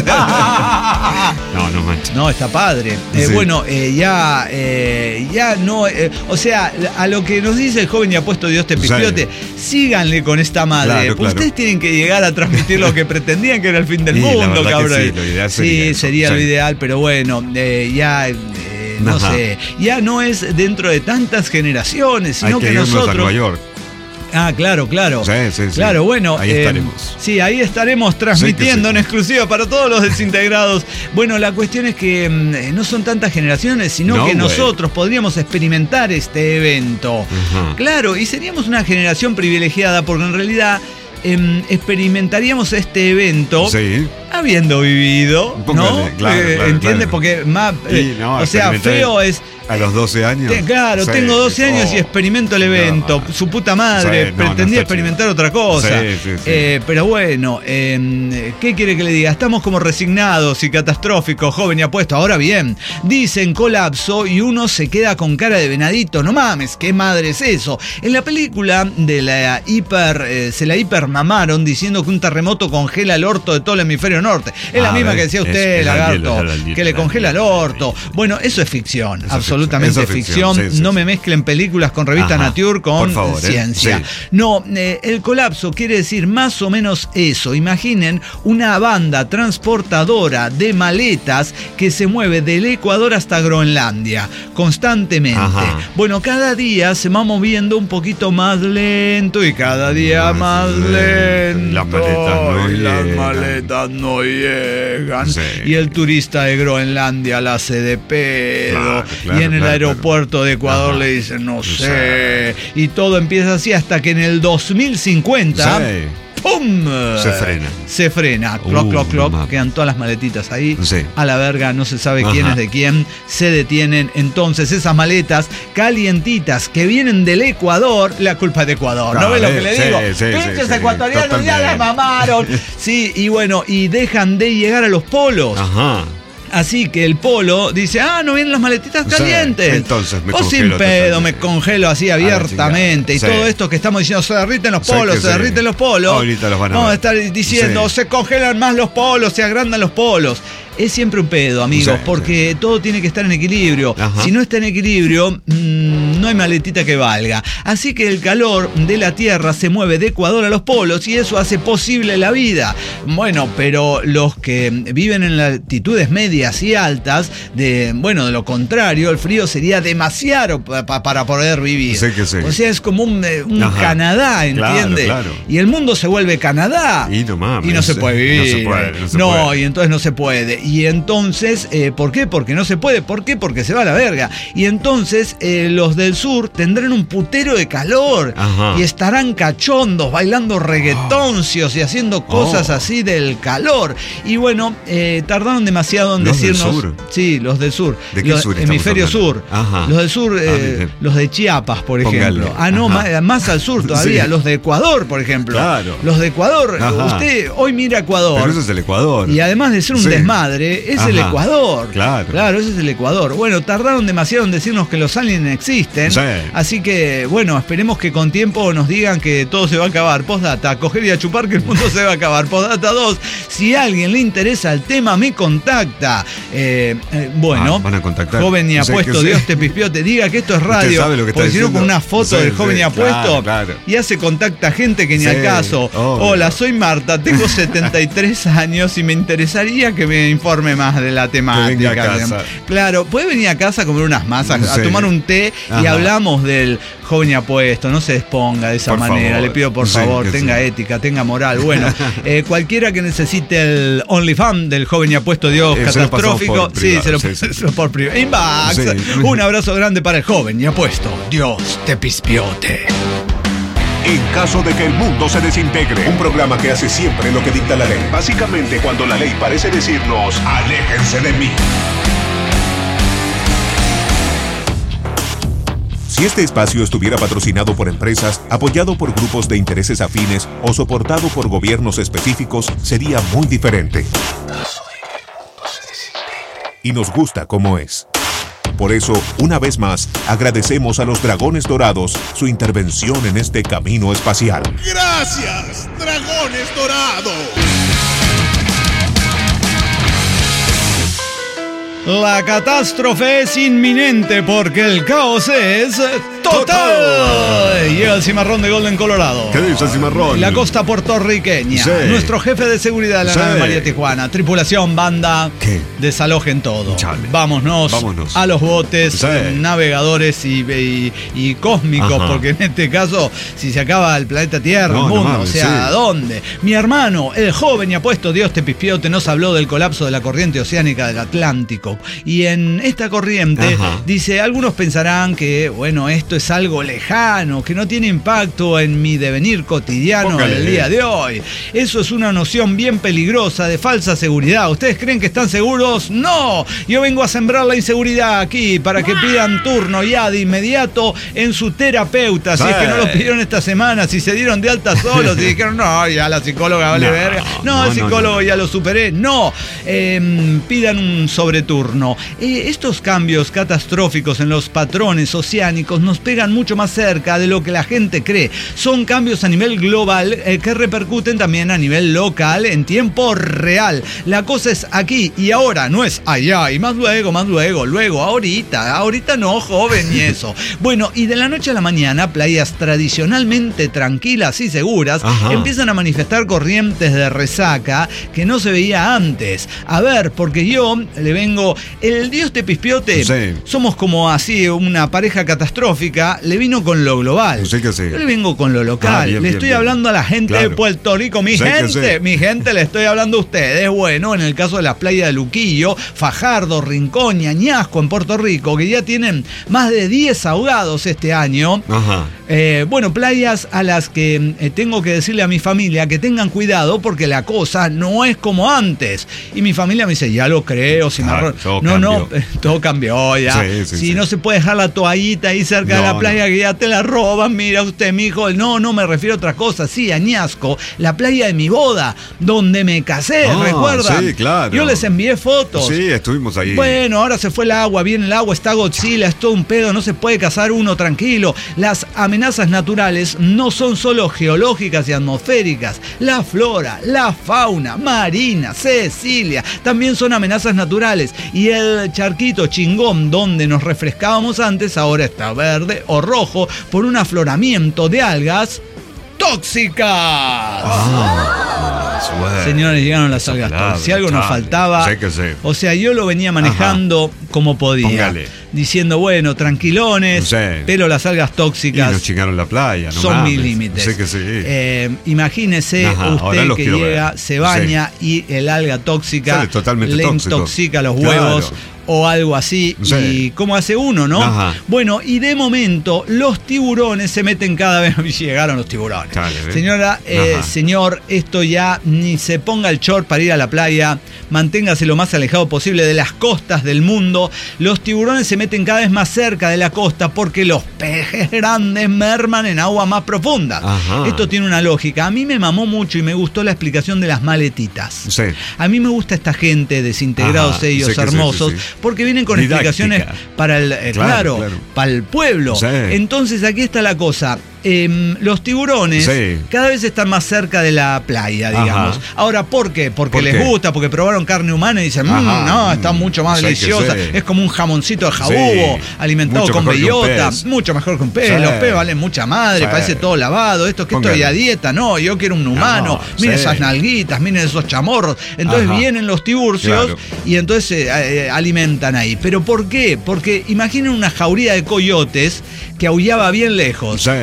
No, no manches. No, está padre. Eh, Sí. Bueno, eh, ya, eh, ya no. eh, o sea, a lo que nos dice el joven y ha puesto Dios te Sí. pifiote, síganle con esta madre. Claro, Pues claro. ustedes tienen que llegar a transmitir lo que pretendían que era el fin del Y la mundo, verdad que cabrón. sí, lo ideal sería Sí, eso. sería lo Sí. ideal, pero bueno, eh, ya. eh, no Ajá. sé, ya no es dentro de tantas generaciones, Hay sino que, que, irnos nosotros. a Nueva York. Ah, claro, claro. Sí, sí, sí. Claro, bueno. Ahí eh, estaremos. Sí, ahí estaremos transmitiendo Sí que sí. en exclusiva para todos los desintegrados. Bueno, la cuestión es que mm, eh, no son tantas generaciones, sino No, que güey. nosotros podríamos experimentar este evento. Ajá. Claro, y seríamos una generación privilegiada porque en realidad em, experimentaríamos este evento. Sí. Habiendo vivido, Póngale, ¿no? claro, Eh, claro, ¿Entiende? claro. Porque más. eh, Y no, o sea, experimentar feo es. A los doce años. Te- claro, Sí. tengo doce años Oh. y experimento el evento. No. Su puta madre, Sí, no, no pretendía está experimentar chido. otra cosa. Sí, sí, sí. Eh, pero bueno, eh, ¿qué quiere que le diga? Estamos como resignados y catastróficos, joven y apuesto. Ahora bien, dicen colapso y uno se queda con cara de venadito. No mames, ¿qué madre es eso? En la película de la hiper, eh, se la hipermamaron diciendo que un terremoto congela el orto de todo el hemisferio norte. Es la Ah, misma ves, que decía es- usted, es al lagarto, hielo, es al hielo, que le al congela el hielo. orto. Bueno, eso es ficción, Eso es absolutamente ficción, eso es ficción. ficción, sí, sí, no sí. me mezclen películas con revista Ajá, Nature con por favor, ¿eh? ciencia. Sí. No, eh, el colapso quiere decir más o menos eso. Imaginen una banda transportadora de maletas que se mueve del Ecuador hasta Groenlandia constantemente. Ajá. Bueno, cada día se va moviendo un poquito más lento y cada día más, Más lento. lento. Las maletas no y las llegan. maletas no llegan. Sí. Y el turista de Groenlandia la hace de pedo. Claro, claro, y en el claro, aeropuerto de Ecuador Ajá. le dicen, no Sí. sé. Y todo empieza así hasta que en el dos mil cincuenta. Sí. ¡Pum! Se frena. Se frena. Clock, Uh, clock, clock. mamá. Quedan todas las maletitas ahí. Sí. A la verga, no se sabe quién Ajá. es de quién. Se detienen. Entonces, esas maletas calientitas que vienen del Ecuador, la culpa es de Ecuador. ¿No Ah, ves lo eh, que le sí, digo? sí, Pinches sí, sí, ecuatorianos ya totalmente. la mamaron. Sí, y bueno, y dejan de llegar a los polos. Ajá. Así que el polo dice, ah, no vienen las maletitas Sí, calientes. entonces me o sin congelo pedo, me totalmente. congelo así abiertamente. Y chingada. Sí. todo esto que estamos diciendo, se derriten los Sé polos, que se sí. derriten los polos. Ahorita los van a Vamos a ver. estar diciendo, Sí. se congelan más los polos, se agrandan los polos. Es siempre un pedo, amigos, Sí, porque todo tiene que estar en equilibrio. Ajá. Si no está en equilibrio, mmm, no hay maletita que valga. Así que el calor de la Tierra se mueve de Ecuador a los polos y eso hace posible la vida. Bueno, pero los que viven en latitudes medias y altas, de bueno, de lo contrario, el frío sería demasiado pa- pa- para poder vivir. Sí que sí. O sea, es como un, eh, un Ajá. Canadá, ¿entiende? Claro, claro. Y el mundo se vuelve Canadá. Y no mames. Y no se puede vivir. No se puede, no se No, puede. y entonces no se puede. Y entonces, eh, ¿por qué? Porque no se puede. ¿Por qué? Porque se va a la verga. Y entonces eh, los del sur tendrán un putero de calor. Ajá. Y estarán cachondos, bailando reggaetoncios y haciendo cosas Oh. así del calor. Y bueno, eh, tardaron demasiado en ¿Los del decirnos. sur? Sí, los del sur. ¿De qué los, sur estamos hemisferio hablando? sur. Ajá. Los del sur, Ah, eh, bien. los de Chiapas, por Póngale. ejemplo. Ah, no, Ajá. más, más al sur todavía. Sí. Los de Ecuador, por ejemplo. Claro. Los de Ecuador. Ajá. Usted hoy mira Ecuador. Pero eso es el Ecuador. Y además de ser un Sí. desmadre, es el Ajá. Ecuador. Claro. Claro, ese es el Ecuador. Bueno, tardaron demasiado en decirnos que los aliens existen. también. Sí. Así que, bueno, esperemos que con tiempo nos digan que todo se va a acabar. Postdata, coger y a chupar que el mundo se va a acabar. Postdata dos, si a alguien le interesa el tema, me contacta. Eh, eh, bueno, ah, van a contactar. Joven y No sé apuesto, qué Dios sé. te pispió, te diga que esto es Usted radio. sabe lo que está porque si no, con diciendo. una foto Sí, del joven sí, y apuesto, claro, claro. y hace contacta gente que ni Sí, al caso. obvio. Hola, soy Marta, tengo setenta y tres años y me interesaría que me informe más de la temática. venga a casa. Claro, puede venir a casa a comer unas masas, a Sí. tomar un té y Ajá. hablamos del joven y apuesto. No se exponga de esa Por manera. favor. Le pido por Sí, favor, que tenga sí. ética, tenga moral. Bueno, eh, cualquiera que necesite el OnlyFans del joven y apuesto Dios Eh, se lo pasamos catastrófico, por sí, privado, se lo sí, sí, se sí. lo por privado. Inbox. Sí. Un abrazo grande para el joven y apuesto. Dios te pispiote. En caso de que el mundo se desintegre, un programa que hace siempre lo que dicta la ley. Básicamente, cuando la ley parece decirnos, aléjense de mí. Si este espacio estuviera patrocinado por empresas, apoyado por grupos de intereses afines o soportado por gobiernos específicos, sería muy diferente. Y nos gusta como es. Por eso, una vez más, agradecemos a los Dragones Dorados su intervención en este camino espacial. ¡Gracias, Dragones Dorados! La catástrofe es inminente porque el caos es total. Llega el cimarrón de Golden, Colorado. ¿Qué dice el cimarrón? La costa puertorriqueña. Sí. Nuestro jefe de seguridad de la Sí. nave María Tijuana. Tripulación, banda. ¿Qué? Desalojen todo. Chale. Vámonos, Vámonos. a los botes, Sí. navegadores y, y, y cósmicos, Ajá. porque en este caso, si se acaba el planeta Tierra, No, el no mundo, mames, o sea, sí. ¿a dónde? Mi hermano, el joven y apuesto Dios te pispiote, nos habló del colapso de la corriente oceánica del Atlántico. Y en esta corriente, Ajá. dice, algunos pensarán que, bueno, esto es algo lejano, que no tiene impacto en mi devenir cotidiano Póngale. del día de hoy. Eso es una noción bien peligrosa de falsa seguridad. ¿Ustedes creen que están seguros? ¡No! Yo vengo a sembrar la inseguridad aquí para que pidan turno ya de inmediato en su terapeuta. Si Sí. es que no lo pidieron esta semana, si se dieron de alta solos y dijeron, no, ya la psicóloga vale No, verga. No, no, el no, psicólogo no. ya lo superé. No, eh, pidan un sobreturno. Eh, estos cambios catastróficos en los patrones oceánicos nos pegan mucho más cerca de lo que la gente cree. Son cambios a nivel global eh, que repercuten también a nivel local en tiempo real. La cosa es aquí y ahora, no es allá y más luego, más luego, luego, ahorita, ahorita no, joven, y eso. Bueno, y de la noche a la mañana, playas tradicionalmente tranquilas y seguras Ajá. empiezan a manifestar corrientes de resaca que no se veía antes. A ver, porque yo le vengo, el Dios te pispiote, Sí. somos como así una pareja catastrófica, le vino con lo global. Sí que sí. Yo le vengo con lo local. Ah, bien, le bien, estoy bien. hablando a la gente de Claro. Puerto Rico, mi Sí que gente, sí. mi gente, le estoy hablando a ustedes. Bueno, en el caso de las playas de Luquillo, Fajardo, Rincón y Añasco en Puerto Rico, que ya tienen más de diez ahogados este año. Ajá. Eh, bueno, playas a las que eh, tengo que decirle a mi familia que tengan cuidado porque la cosa no es como antes. Y mi familia me dice, ya lo creo, cimarrón. Claro, todo no, no, cambió. eh, todo cambió ya. Sí, sí, si sí. no se puede dejar la toallita ahí cerca de No, la playa no. que ya te la roban, mira usted, mijo. No, no, me refiero a otra cosa. Sí, Añasco, la playa de mi boda, donde me casé, Ah, ¿recuerdan? sí, claro. Yo les envié fotos. Sí, estuvimos ahí. Bueno, ahora se fue el agua, viene el agua, está Godzilla, es todo un pedo, no se puede casar uno tranquilo. Las amenazas naturales no son solo geológicas y atmosféricas. La flora, la fauna, Marina, Cecilia, también son amenazas naturales. Y el charquito chingón donde nos refrescábamos antes ahora está verde o rojo por un afloramiento de algas tóxicas. Ah, suerte. Señores, llegaron las Esa algas palabra, tóxicas. Si algo nos chale. faltaba. Sé que sé. O sea, yo lo venía manejando como podía. Póngale. Diciendo, bueno, tranquilones, Sí. pero las algas Y tóxicas nos chingaron la playa, no son mames. mis límites. Sé que sí. Eh, imagínese Ajá, ahora usted los que quiero llega, ver. se baña y el alga tóxica Sale totalmente le tóxico. intoxica los Claro. huevos o algo así. Sí. Y cómo hace uno, ¿no? Ajá. Bueno, y de momento los tiburones se meten cada vez. Llegaron los tiburones. Dale, ven. Señora, eh, Ajá. señor, esto ya ni se ponga el short para ir a la playa. Manténgase lo más alejado posible de las costas del mundo mundo, los tiburones se meten cada vez más cerca de la costa porque los peces grandes merman en aguas más profundas. Ajá. Esto tiene una lógica. A mí me mamó mucho y me gustó la explicación de las maletitas. Sí. A mí me gusta esta gente, desintegrados Ajá, ellos, sí hermosos, sí, sí, sí. porque vienen con Didáctica. explicaciones para el, eh, claro, claro, claro, para el pueblo. Sí. Entonces aquí está la cosa. Eh, los tiburones sí. cada vez están más cerca de la playa, digamos. Ajá. Ahora, ¿por qué? Porque ¿Por les qué? gusta, porque probaron carne humana y dicen, mmm, no, está mucho más sí, deliciosa. Es como un jamoncito de jabugo, sí. alimentado mucho con bellota, mucho mejor que un pez. Sí. Los peces valen mucha madre, sí. parece todo lavado. Esto que estoy a dieta, no, yo quiero un humano. No, miren sí. esas nalguitas, miren esos chamorros. Entonces Ajá. vienen los tiburcios claro. y entonces eh, eh, alimentan ahí. ¿Pero por qué? Porque imaginen una jauría de coyotes que aullaba bien lejos. Sí.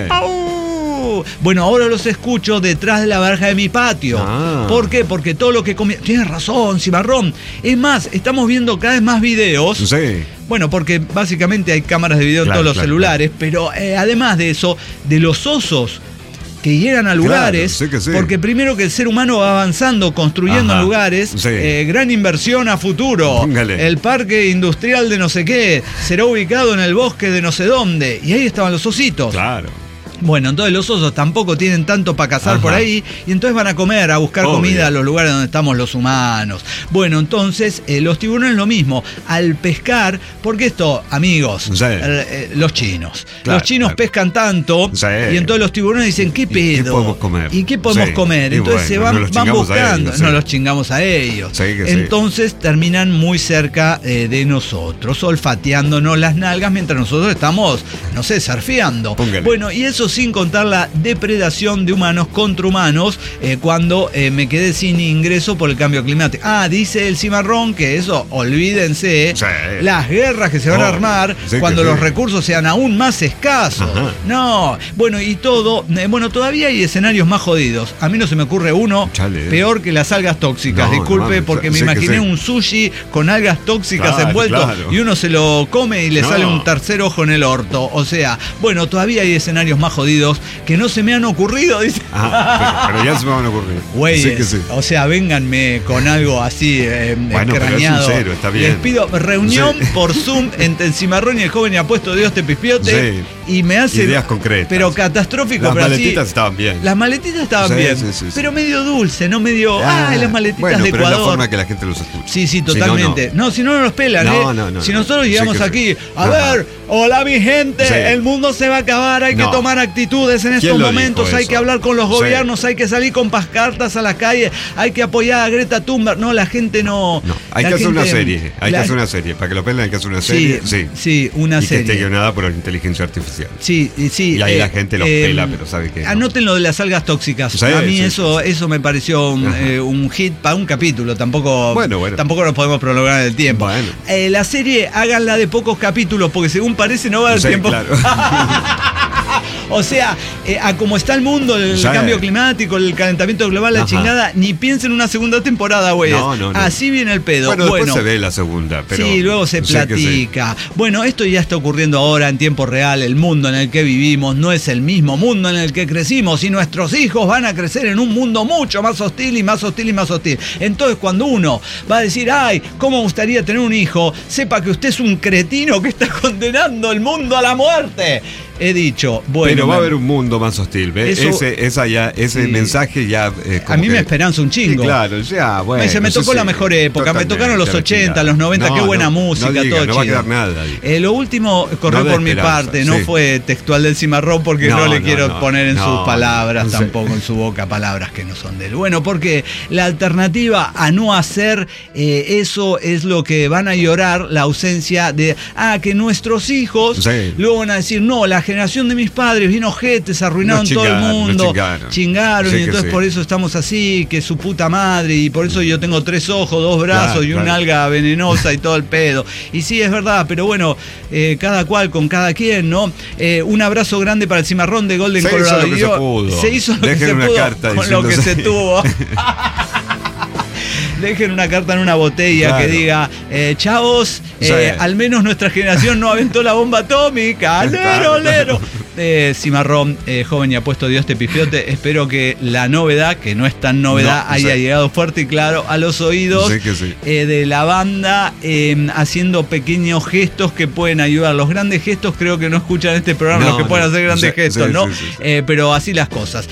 Bueno, ahora los escucho detrás de la verja de mi patio. Ah. ¿Por qué? Porque todo lo que comía... Tienes razón, Cimarrón. Es más, estamos viendo cada vez más videos. Sí. Bueno, porque básicamente hay cámaras de video en claro, todos los claro, celulares, claro. pero eh, además de eso, de los osos que llegan a lugares, claro, sí sí. porque primero que el ser humano va avanzando, construyendo Ajá, lugares, sí. eh, gran inversión a futuro, Póngale. el parque industrial de no sé qué, será ubicado en el bosque de no sé dónde, y ahí estaban los ositos. Claro. Bueno, entonces los osos tampoco tienen tanto para cazar Ajá. por ahí y entonces van a comer, a buscar Obvio. comida a los lugares donde estamos los humanos. Bueno, entonces eh, los tiburones lo mismo, al pescar, porque esto, amigos, sí. eh, los chinos, claro, los chinos claro. pescan tanto sí. y entonces los tiburones dicen, ¿qué pedo? ¿Y qué podemos comer? ¿Y qué podemos sí. comer? Entonces y bueno, se van, van buscando, ellos, sí. no los chingamos a ellos. Sí, entonces sí. terminan muy cerca eh, de nosotros, olfateándonos las nalgas mientras nosotros estamos, no sé, surfeando. Póngale. Bueno, y eso sin contar la depredación de humanos contra humanos eh, cuando eh, me quedé sin ingreso por el cambio climático. Ah, dice el Cimarrón que eso, olvídense, sí. las guerras que se van oh, a armar sí cuando los sí. recursos sean aún más escasos. Ajá. No, bueno, y todo, eh, bueno, todavía hay escenarios más jodidos. A mí no se me ocurre uno Chale. peor que las algas tóxicas, no, disculpe, no, porque me imaginé sí. un sushi con algas tóxicas claro, envuelto claro. y uno se lo come y le no. sale un tercer ojo en el orto. O sea, bueno, todavía hay escenarios más jodidos que no se me han ocurrido, dice. Ah, pero, pero ya se me van a ocurrir. Güeyes, sí sí. o sea, vénganme con algo así eh, bueno, craneado. Pero es sincero, está bien. Les pido reunión sí. por Zoom entre el Cimarrón y el joven y apuesto Dios te pispiote sí. y me hace ideas concretas. Pero catastrófico. Las pero maletitas así, estaban bien. Las maletitas estaban sí, bien, sí, sí, sí. pero medio dulce, no medio. Ah, las maletitas bueno, de pero Ecuador. Es la forma que la gente los escucha. Sí, sí, totalmente. Si no, no. no, si no, no nos pelan. No, ¿eh? no, no, si nosotros no, llegamos aquí, sí. a Ajá. ver, hola mi gente, sí. el mundo se va a acabar, hay no. que tomar actitudes en estos momentos, hay que hablar con los gobiernos, sí. hay que salir con pancartas a las calles, hay que apoyar a Greta Thunberg. No, la gente no. No, hay que hacer gente, una serie, hay la, que hacer una serie. Para que lo peleen hay que hacer una serie. Sí, sí, sí una y serie. Y que esté guionada por la inteligencia artificial. Sí, sí. Y ahí eh, la gente los eh, pela, pero sabe que. Anoten no. lo de las algas tóxicas. Sí, a mí sí, eso, sí. eso me pareció un, eh, un hit para un capítulo. Tampoco, bueno, bueno. tampoco nos podemos prolongar el tiempo. Bueno. Eh, la serie, háganla de pocos capítulos, porque según parece no va a haber sí, tiempo. Claro. O sea, eh, a como está el mundo, el sí. cambio climático, el calentamiento global, la Ajá. chingada, ni piensen en una segunda temporada, güey. No, no, no. Así viene el pedo. Bueno, bueno, después se ve la segunda. Pero sí, luego se platica. Sí. Bueno, esto ya está ocurriendo ahora en tiempo real. El mundo en el que vivimos no es el mismo mundo en el que crecimos y nuestros hijos van a crecer en un mundo mucho más hostil y más hostil y más hostil. Entonces, cuando uno va a decir, ay, ¿cómo me gustaría tener un hijo? Sepa que usted es un cretino que está condenando el mundo a la muerte. He dicho, bueno. Pero va a haber un mundo más hostil, ¿ves? Eso, ese esa ya, ese sí. mensaje ya. Eh, a mí que, me esperanza un chingo. Sí, claro, ya, bueno. Me, se me tocó sí, la mejor época, me tocaron los ochenta, los noventa, no, qué buena no, música, no diga, todo no chido. va a quedar nada. Eh, lo último corrió no por mi parte, sí. no fue textual del Cimarrón porque no, no le no, quiero no, poner en no, sus palabras, no, tampoco sí. en su boca palabras que no son de él. Bueno, porque la alternativa a no hacer eh, eso es lo que van a llorar, la ausencia de, ah, que nuestros hijos sí. luego van a decir, no, la generación de mis padres vino ojetes, arruinaron chingaron, todo el mundo, chingaron, chingaron sí y entonces sí. por eso estamos así, que su puta madre, y por eso yo tengo tres ojos, dos brazos claro, y un claro. alga venenosa y todo el pedo. Y sí, es verdad, pero bueno, eh, cada cual con cada quien, ¿no? Eh, un abrazo grande para el Cimarrón de Golden se Colorado. Hizo lo que se, pudo. se hizo lo Dejen que se una pudo carta con lo que se tuvo. Dejen una carta en una botella claro. que diga, eh, chavos, eh, sí. al menos nuestra generación no aventó la bomba atómica. Lero, lero. eh, Cimarrón, eh, joven y apuesto Dios te pifiote. Espero que la novedad, que no es tan novedad, no, haya sí. llegado fuerte y claro a los oídos sí que sí. eh, de la banda, eh, haciendo pequeños gestos que pueden ayudar. Los grandes gestos creo que no escuchan este programa, no, los que no. pueden hacer grandes sí, gestos, sí, ¿no? Sí, sí, sí. Eh, pero así las cosas.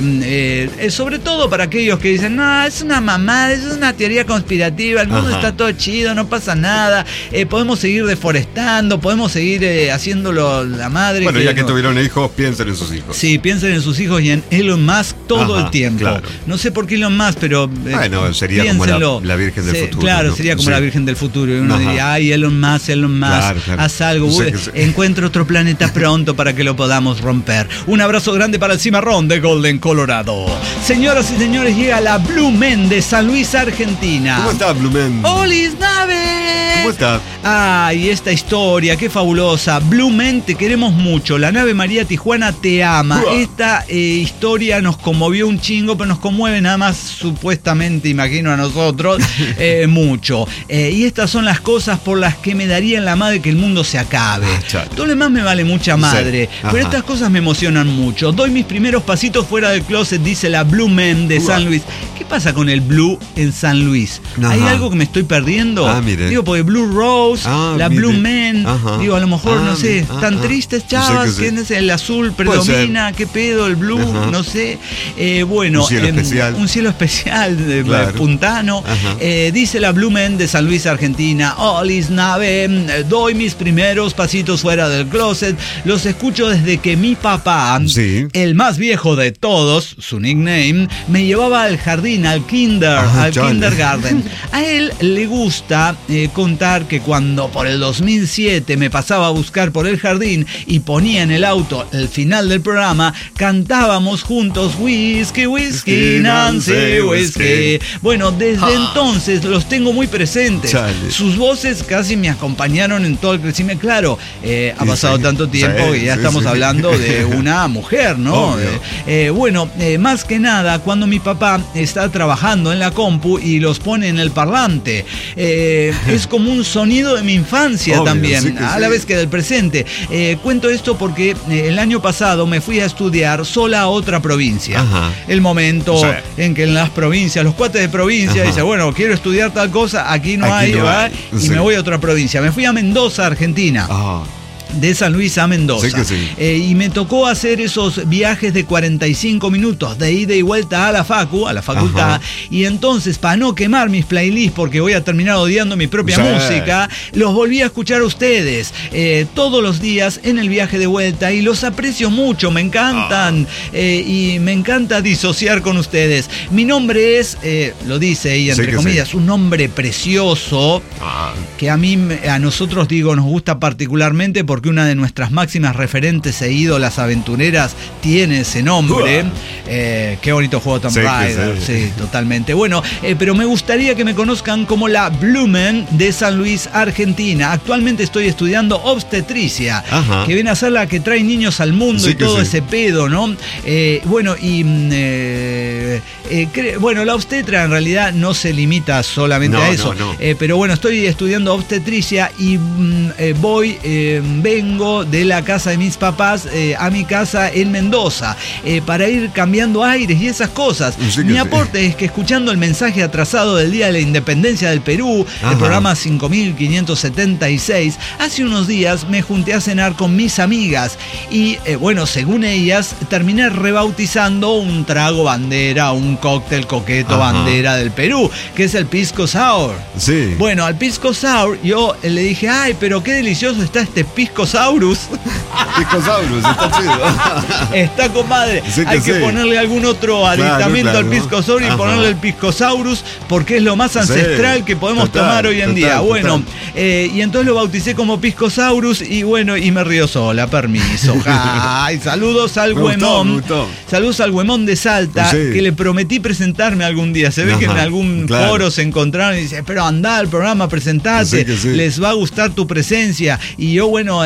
Eh, eh, sobre todo para aquellos que dicen, no, es una mamada, es una teoría conspirativa, el mundo Ajá. está todo chido, no pasa nada, eh, podemos seguir deforestando, podemos seguir eh, haciéndolo la madre. Bueno, que ya que no... tuvieron hijos, piensen en sus hijos. Sí, piensen en sus hijos y en Elon Musk todo Ajá, el tiempo. Claro. No sé por qué Elon Musk, pero eh, bueno, sería piénsenlo. como la, la Virgen del Se, futuro. Claro, ¿no? sería como sí. la Virgen del futuro. Y uno Ajá. diría, ay, Elon Musk, Elon Musk, claro, claro. haz algo, sí, sí. encuentra otro planeta pronto para que lo podamos romper. Un abrazo grande para el Cimarrón de Golden, Colorado. Señoras y señores, llega la Blue Men de San Luis, Argentina. ¿Cómo está, Blue Men? ¡Olis Nave! ¿Cómo está? Ay, esta historia, qué fabulosa. Blue Men, te queremos mucho. La nave María Tijuana te ama. Uah. Esta eh, historia nos conmovió un chingo, pero nos conmueve nada más, supuestamente, imagino a nosotros, eh, mucho. Eh, y estas son las cosas por las que me daría en la madre que el mundo se acabe. Ah, todo lo demás me vale mucha madre, sí. pero estas cosas me emocionan mucho. Doy mis primeros pasitos fuera del closet, dice la Blue Men de Uah. San Luis. ¿Qué pasa con el Blue en San Luis? Ajá. ¿Hay algo que me estoy perdiendo? Ah, mire. Digo, porque Blue Rose, ah, la mire. Blue Men, Ajá. digo, a lo mejor, ah, no sé, ah, tan ah, tristes chavas, no sé ¿quién es? El azul predomina, qué pedo, el blue, Ajá. no sé. Eh, bueno, un cielo eh, especial. Un cielo especial, de, claro. puntano. Eh, dice la Blue Men de San Luis, Argentina. Olis Nave, doy mis primeros pasitos fuera del closet. Los escucho desde que mi papá, sí. el más viejo de todos, su nickname, me llevaba al jardín, al kinder, Ajá, al chale. kindergarten. A él le gusta eh, contar que cuando por el dos mil siete me pasaba a buscar por el jardín y ponía en el auto el final del programa, cantábamos juntos Whisky, Whisky, Nancy, Whisky. Bueno, desde ah. entonces los tengo muy presentes. Chale. Sus voces casi me acompañaron en todo el crecimiento. Claro, eh, ha pasado sí, tanto tiempo sí, que ya sí, estamos sí. hablando de una mujer, ¿no? Eh, eh, bueno, eh, más que nada, cuando mi papá está trabajando en la compu y los pone en el parlante, eh, es como un sonido de mi infancia Obvio, también, sí a la sí. vez que del presente. Eh, cuento esto porque eh, el año pasado me fui a estudiar sola a otra provincia. Ajá. El momento sí. en que en las provincias, los cuates de provincia dicen, bueno, quiero estudiar tal cosa, aquí no aquí hay, no hay. y sí. me voy a otra provincia. Me fui a Mendoza, Argentina. Ajá. De San Luis a Mendoza. Sí que sí. Eh, y me tocó hacer esos viajes de cuarenta y cinco minutos de ida y vuelta a la facu, a la facultad. Ajá. Y entonces, para no quemar mis playlists, porque voy a terminar odiando mi propia sí. música, los volví a escuchar a ustedes eh, todos los días en el viaje de vuelta y los aprecio mucho, me encantan. Ah. Eh, y me encanta disociar con ustedes. Mi nombre es, eh, lo dice ahí entre sí comillas, sí. un nombre precioso ah. que a mí, a nosotros digo, nos gusta particularmente porque que una de nuestras máximas referentes e ídolas aventureras tiene ese nombre. Uh. Eh, qué bonito juego Tomb sí, Raider. Sí. sí, totalmente. Bueno, eh, pero me gustaría que me conozcan como la Blue Men de San Luis, Argentina. Actualmente estoy estudiando obstetricia, Ajá. que viene a ser la que trae niños al mundo sí, y todo sí. ese pedo, ¿no? Eh, bueno, y eh, eh, cre- bueno, la obstetra en realidad no se limita solamente no, a eso. No, no. Eh, pero bueno, estoy estudiando obstetricia y eh, voy... Eh, vengo de la casa de mis papás eh, a mi casa en Mendoza eh, para ir cambiando aires y esas cosas. Sí mi aporte sí. es que escuchando el mensaje atrasado del Día de la Independencia del Perú, Ajá. el programa cinco mil quinientos setenta y seis, hace unos días me junté a cenar con mis amigas y eh, bueno, según ellas, terminé rebautizando un trago bandera, un cóctel coqueto Ajá. bandera del Perú, que es el Pisco Sour. Sí. Bueno, al Pisco Sour yo le dije, ay, pero qué delicioso está este Pisco Saurus. Piscosaurus, está chido. Está compadre. Sí que Hay que sí. ponerle algún otro aditamento claro, claro. al Piscosaurus y ponerle el Piscosaurus porque es lo más ancestral sí. que podemos total, tomar hoy en total, día. Bueno, eh, y entonces lo bauticé como Piscosaurus y bueno, y me río sola, permiso. Ay, saludos al Huemón. Saludos al Huemón de Salta, sí. que le prometí presentarme algún día. Se ve Ajá, que en algún claro. foro se encontraron y dice, pero anda al programa, presentate, sí sí. les va a gustar tu presencia. Y yo, bueno,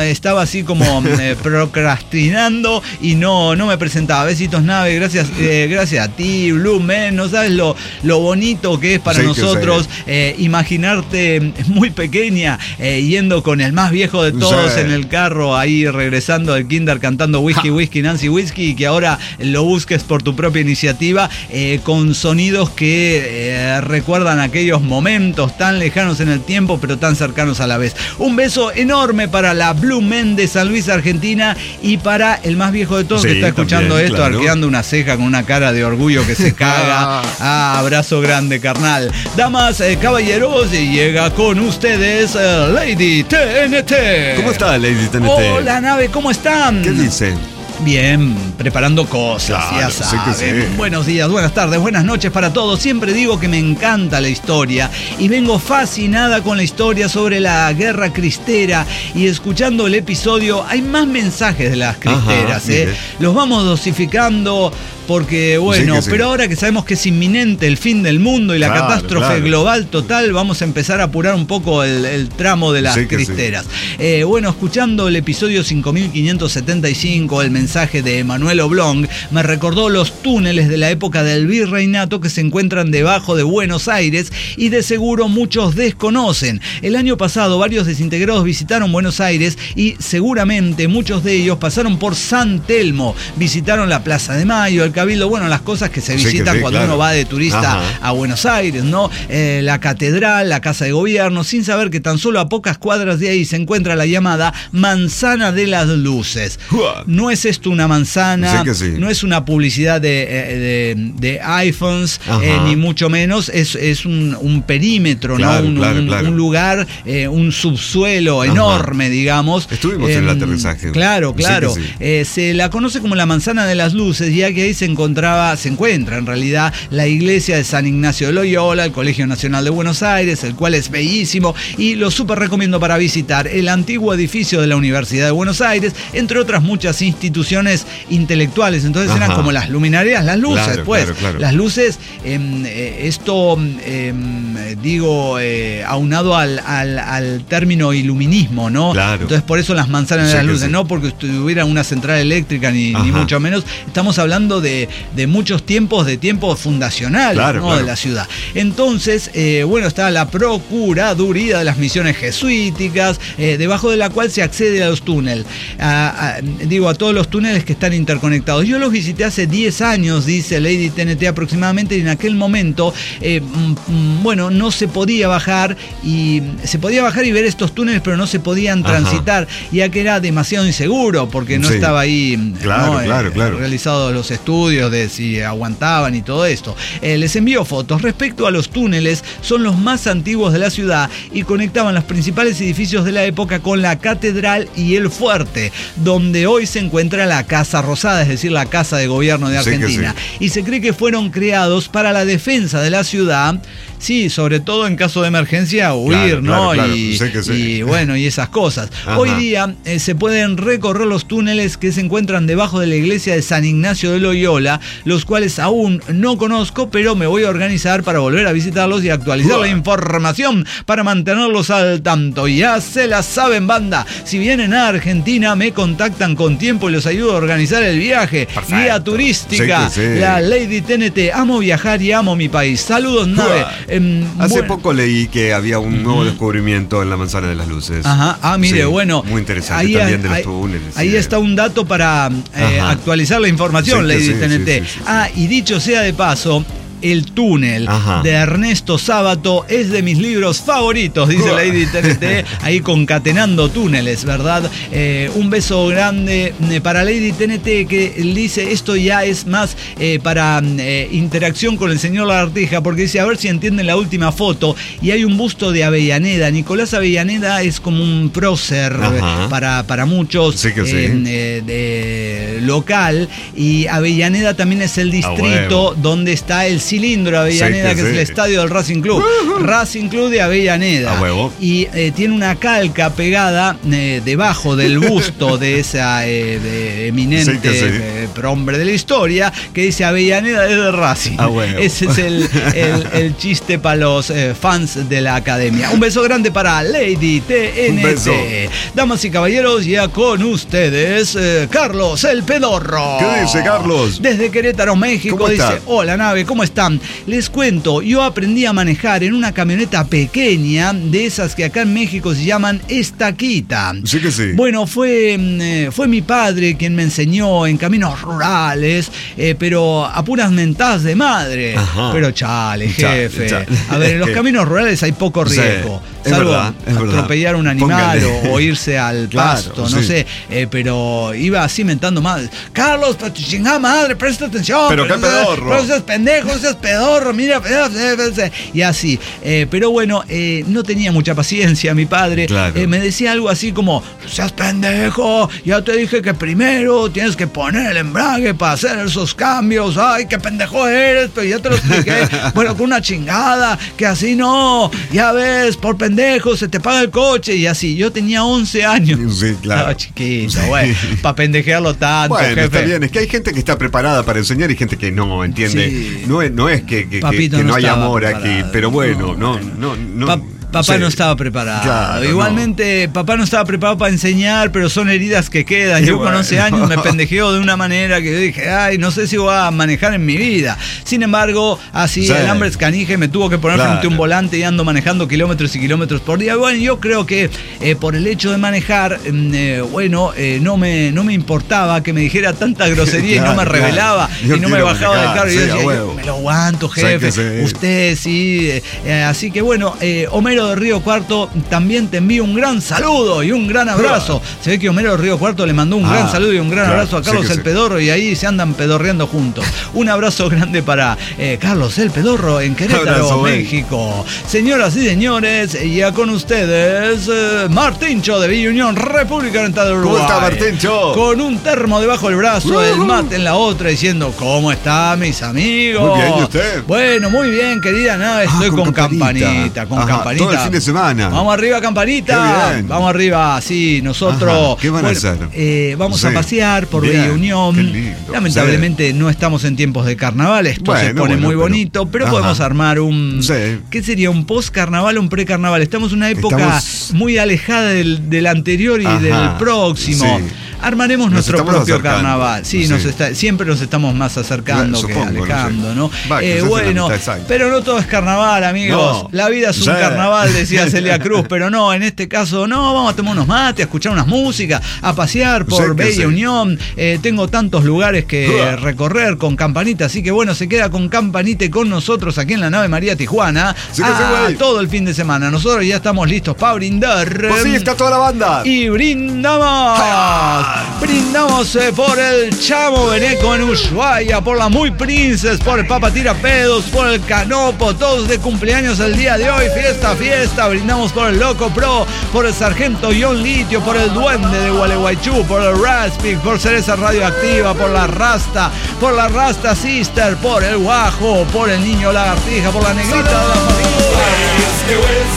estaba así como eh, procrastinando y no, no me presentaba. Besitos, Nave, gracias, eh, gracias a ti, Blue Man. No sabes lo, lo bonito que es para sí, nosotros eh, imaginarte muy pequeña eh, yendo con el más viejo de todos sí. en el carro, ahí regresando del kinder cantando Whisky, ja. Whisky, Nancy Whisky, y que ahora lo busques por tu propia iniciativa eh, con sonidos que eh, recuerdan aquellos momentos tan lejanos en el tiempo pero tan cercanos a la vez. Un beso enorme para la Blue Men de San Luis, Argentina, y para el más viejo de todos sí, que está escuchando también, esto, claro. arqueando una ceja con una cara de orgullo que se caga. Ah, abrazo grande, carnal. Damas, eh, caballeros, y llega con ustedes eh, Lady T N T. ¿Cómo está, Lady T N T? Hola, Nave, ¿cómo están? ¿Qué dice? Bien, preparando cosas, claro, ya saben. Sí sí. Buenos días, buenas tardes, buenas noches para todos. Siempre digo que me encanta la historia y vengo fascinada con la historia sobre la guerra cristera, y escuchando el episodio hay más mensajes de las cristeras. Ajá, ¿eh? Los vamos dosificando porque, bueno, sí sí. pero ahora que sabemos que es inminente el fin del mundo y la claro, catástrofe claro. global total, vamos a empezar a apurar un poco el, el tramo de las sí cristeras. Sí. Eh, bueno, escuchando el episodio cinco mil quinientos setenta y cinco, el mensaje de Emanuel Oblong me recordó los túneles de la época del virreinato que se encuentran debajo de Buenos Aires y de seguro muchos desconocen. El año pasado varios desintegrados visitaron Buenos Aires y seguramente muchos de ellos pasaron por San Telmo, visitaron la Plaza de Mayo, el Cabildo, bueno, las cosas que se visitan sí, que sí, cuando claro. uno va de turista Ajá. a Buenos Aires, ¿no? Eh, la catedral, la casa de gobierno, sin saber que tan solo a pocas cuadras de ahí se encuentra la llamada Manzana de las Luces. No es esto una manzana, sí sí. no es una publicidad de, de, de iPhones, eh, ni mucho menos, es, es un, un perímetro, claro, ¿no? Un, claro, un, claro. un lugar, eh, un subsuelo Ajá. enorme, digamos. Estuvimos eh, en el aterrizaje. Claro, claro. Sí sí. Eh, se la conoce como la Manzana de las Luces, ya que ahí se encontraba, se encuentra en realidad la iglesia de San Ignacio de Loyola, el Colegio Nacional de Buenos Aires, el cual es bellísimo y lo súper recomiendo para visitar. El antiguo edificio de la Universidad de Buenos Aires, entre otras muchas instituciones intelectuales. Entonces Ajá. eran como las luminarias, las luces, claro, pues. Claro, claro. Las luces, eh, esto, eh, digo, eh, aunado al, al, al término iluminismo, ¿no? Claro. Entonces por eso las manzanas sí, de las luces, sí. no porque tuviera una central eléctrica ni, ni mucho menos. Estamos hablando de De, de muchos tiempos, de tiempos fundacionales claro, ¿no? claro. de la ciudad. Entonces, eh, bueno, está la Procuraduría de las Misiones Jesuíticas, eh, debajo de la cual se accede a los túneles. A, a, digo, a todos los túneles que están interconectados. Yo los visité hace diez años, dice Lady T N T aproximadamente, y en aquel momento, eh, m- bueno, no se podía bajar, y se podía bajar y ver estos túneles, pero no se podían transitar, Ajá. ya que era demasiado inseguro, porque no sí. estaba ahí claro, ¿no? claro, eh, claro. realizados los estudios de si aguantaban y todo esto. Eh, les envío fotos. Respecto a los túneles, son los más antiguos de la ciudad y conectaban los principales edificios de la época con la catedral y el fuerte, donde hoy se encuentra la Casa Rosada, es decir, la Casa de Gobierno de Argentina. Sí sí. Y se cree que fueron creados para la defensa de la ciudad, sí, sobre todo en caso de emergencia, huir, claro, ¿no? Claro, claro. Y, sí sí. y bueno, y esas cosas. Ajá. Hoy día eh, se pueden recorrer los túneles que se encuentran debajo de la iglesia de San Ignacio de Loyola, los cuales aún no conozco, pero me voy a organizar para volver a visitarlos y actualizar la información para mantenerlos al tanto. Ya se la saben, banda. Si vienen a Argentina, me contactan con tiempo y los ayudo a organizar el viaje. Perfecto. Guía turística, sí sí. la Lady T N T. Amo viajar y amo mi país. Saludos, Nave. Eh, Hace bueno. poco leí que había un nuevo uh-huh. descubrimiento en la Manzana de las Luces. Ajá. Ah, mire, sí, bueno. Muy interesante ahí, también de los ahí, túneles. Ahí sí. está un dato para eh, actualizar la información, sí, Lady sí, T N T. Sí, sí, sí, ah, y dicho sea de paso, El túnel Ajá. de Ernesto Sábato es de mis libros favoritos, dice uh. Lady T N T, ahí concatenando túneles, ¿verdad? Eh, un beso grande para Lady T N T, que dice, esto ya es más eh, para eh, interacción con el señor Lagartija, porque dice, a ver si entienden la última foto, y hay un busto de Avellaneda. Nicolás Avellaneda es como un prócer para, para muchos, sí que sí. eh, de, de local, y Avellaneda también es el distrito ah, bueno. donde está el cilindro de Avellaneda, Sí, que, que es sí. el estadio del Racing Club. Uh-huh. Racing Club de Avellaneda. A huevo. Y eh, tiene una calca pegada eh, debajo del busto de esa eh, de eminente Sí, que sí. eh, hombre de la historia, que dice Avellaneda es de Racing. A huevo. Ese es el, el, el chiste para los eh, fans de la academia. Un beso grande para Lady T N T. Un beso. Damas y caballeros, ya con ustedes, eh, Carlos el Pedorro. ¿Qué dice, Carlos? Desde Querétaro, México, ¿Cómo dice: está? hola nave, ¿cómo están? Les cuento, yo aprendí a manejar en una camioneta pequeña, de esas que acá en México se llaman estaquita. Sí que sí. Bueno, fue, eh, fue mi padre quien me enseñó en caminos rurales, eh, pero a puras mentadas de madre. Ajá. Pero chale, Chale, jefe. chale. A ver, en los Es que- caminos rurales hay poco Sí, riesgo. es salvo verdad, es verdad. atropellar un animal Póngale. o, o irse al Claro, pasto, no sí. sé. Eh, pero iba así mentando mal. Carlos, pero tu chingada madre, presta atención. Pero qué no seas- pedorro. Pero no seas pendejo, no seas pedorro, mira. Y así. Eh, pero bueno, eh, no tenía mucha paciencia mi padre. Claro. Eh, me decía algo así como: no seas pendejo, ya te dije que primero tienes que poner el embrague para hacer esos cambios. Ay, qué pendejo eres, pero ya te lo expliqué. Bueno, con una chingada, que así no. Ya ves, por pendejo se te paga el coche. Y así, yo tenía once años. Sí, claro. Estaba chiquito, Sí. güey. Para pendejearlo tanto, Bueno, jefe. está bien, es que hay gente que está preparada para enseñar y gente que no, ¿entiende? Sí. No es, no es que, que- que- Papito que no, no hay estaba amor preparado. aquí, pero bueno, no, No, no, no. Pa- Papá sé. no estaba preparado. Claro, Igualmente, papá no estaba preparado para enseñar, pero son heridas que quedan. Y Yo con bueno. once años me pendejeó de una manera que yo dije: ay, no sé si voy a manejar en mi vida. Sin embargo, así Sí. el hambre es canije, me tuvo que poner Claro. frente a un volante y ando manejando kilómetros y kilómetros por día. Bueno, yo creo que eh, por el hecho de manejar, mm, eh, bueno, eh, no, me, no me importaba que me dijera tanta grosería y no me Claro, revelaba claro. Yo y no me quiero bajaba del manejar, carro. Y yo sí, a decía: huevo. yo me lo aguanto, Sí, jefe. que sí. Usted sí. eh, eh, así que bueno, eh, Homero de Río Cuarto, también te envío un gran saludo y un gran abrazo. Se ve que Homero de Río Cuarto le mandó un Ah, gran saludo y un gran claro, abrazo a sí Carlos que el sí. Pedorro, y ahí se andan pedorreando juntos. Un abrazo grande para eh, Carlos el Pedorro en Querétaro, Abrazo, güey. México. Señoras y señores, ya con ustedes, eh, Martincho de Villa Unión, República Oriental de Uruguay. ¿Cómo está, Martincho? Con un termo debajo del brazo, el Uh-huh. mate en la otra, diciendo: ¿cómo está, mis amigos? Muy bien, ¿y usted? Bueno, muy bien, querida nave. Ah, Estoy con con, campanita. campanita, con Ajá, campanita. todo el fin de semana. Vamos arriba, campanita. Qué bien. Vamos arriba, sí, nosotros. Ajá, ¿qué van a hacer? eh, vamos Sí. a pasear por Bien, Bella Unión. qué lindo. Lamentablemente no estamos en tiempos de carnaval. Esto se Bueno, pone bueno, muy pero- bonito, pero Ajá. podemos armar un. Sí. ¿Qué sería? ¿Un post-carnaval o un pre-carnaval? Estamos en una época Estamos- muy alejada del, del anterior y Ajá, del próximo. sí. Armaremos Nos nuestro estamos propio acercando, carnaval. Sí, sí. Nos está, siempre nos estamos más acercando Bueno, que supongo, no sé. alejando, ¿no? Va, Eh, quizás en la bueno, mitad, exacto. pero no todo es carnaval, amigos. No. La vida es un Sí. carnaval, decía Celia Cruz, pero no, en este caso no, vamos a tomar unos mates, a escuchar unas músicas, a pasear por Sí que Bella sí. Unión. Eh, tengo tantos lugares que Uah. recorrer con Campanita, así que bueno, se queda con Campanita y con nosotros aquí en la nave María Tijuana. Sí que sí, ah, güey. todo el fin de semana. Nosotros ya estamos listos para brindar. Pues sí, está toda la banda. Y brindamos. Brindamos eh, por el Chamo Beneco en Ushuaia, por la Muy Princes, por el Papa Tirapedos, por el Canopo, todos de cumpleaños el día de hoy. Fiesta, fiesta. Brindamos por el Loco Pro, por el Sargento John Litio, por el Duende de Gualeguaychú, por el Raspic, por Cereza Radioactiva, por la Rasta, por la Rasta Sister, por el Guajo, por el Niño Lagartija, por la Negrita de la familia.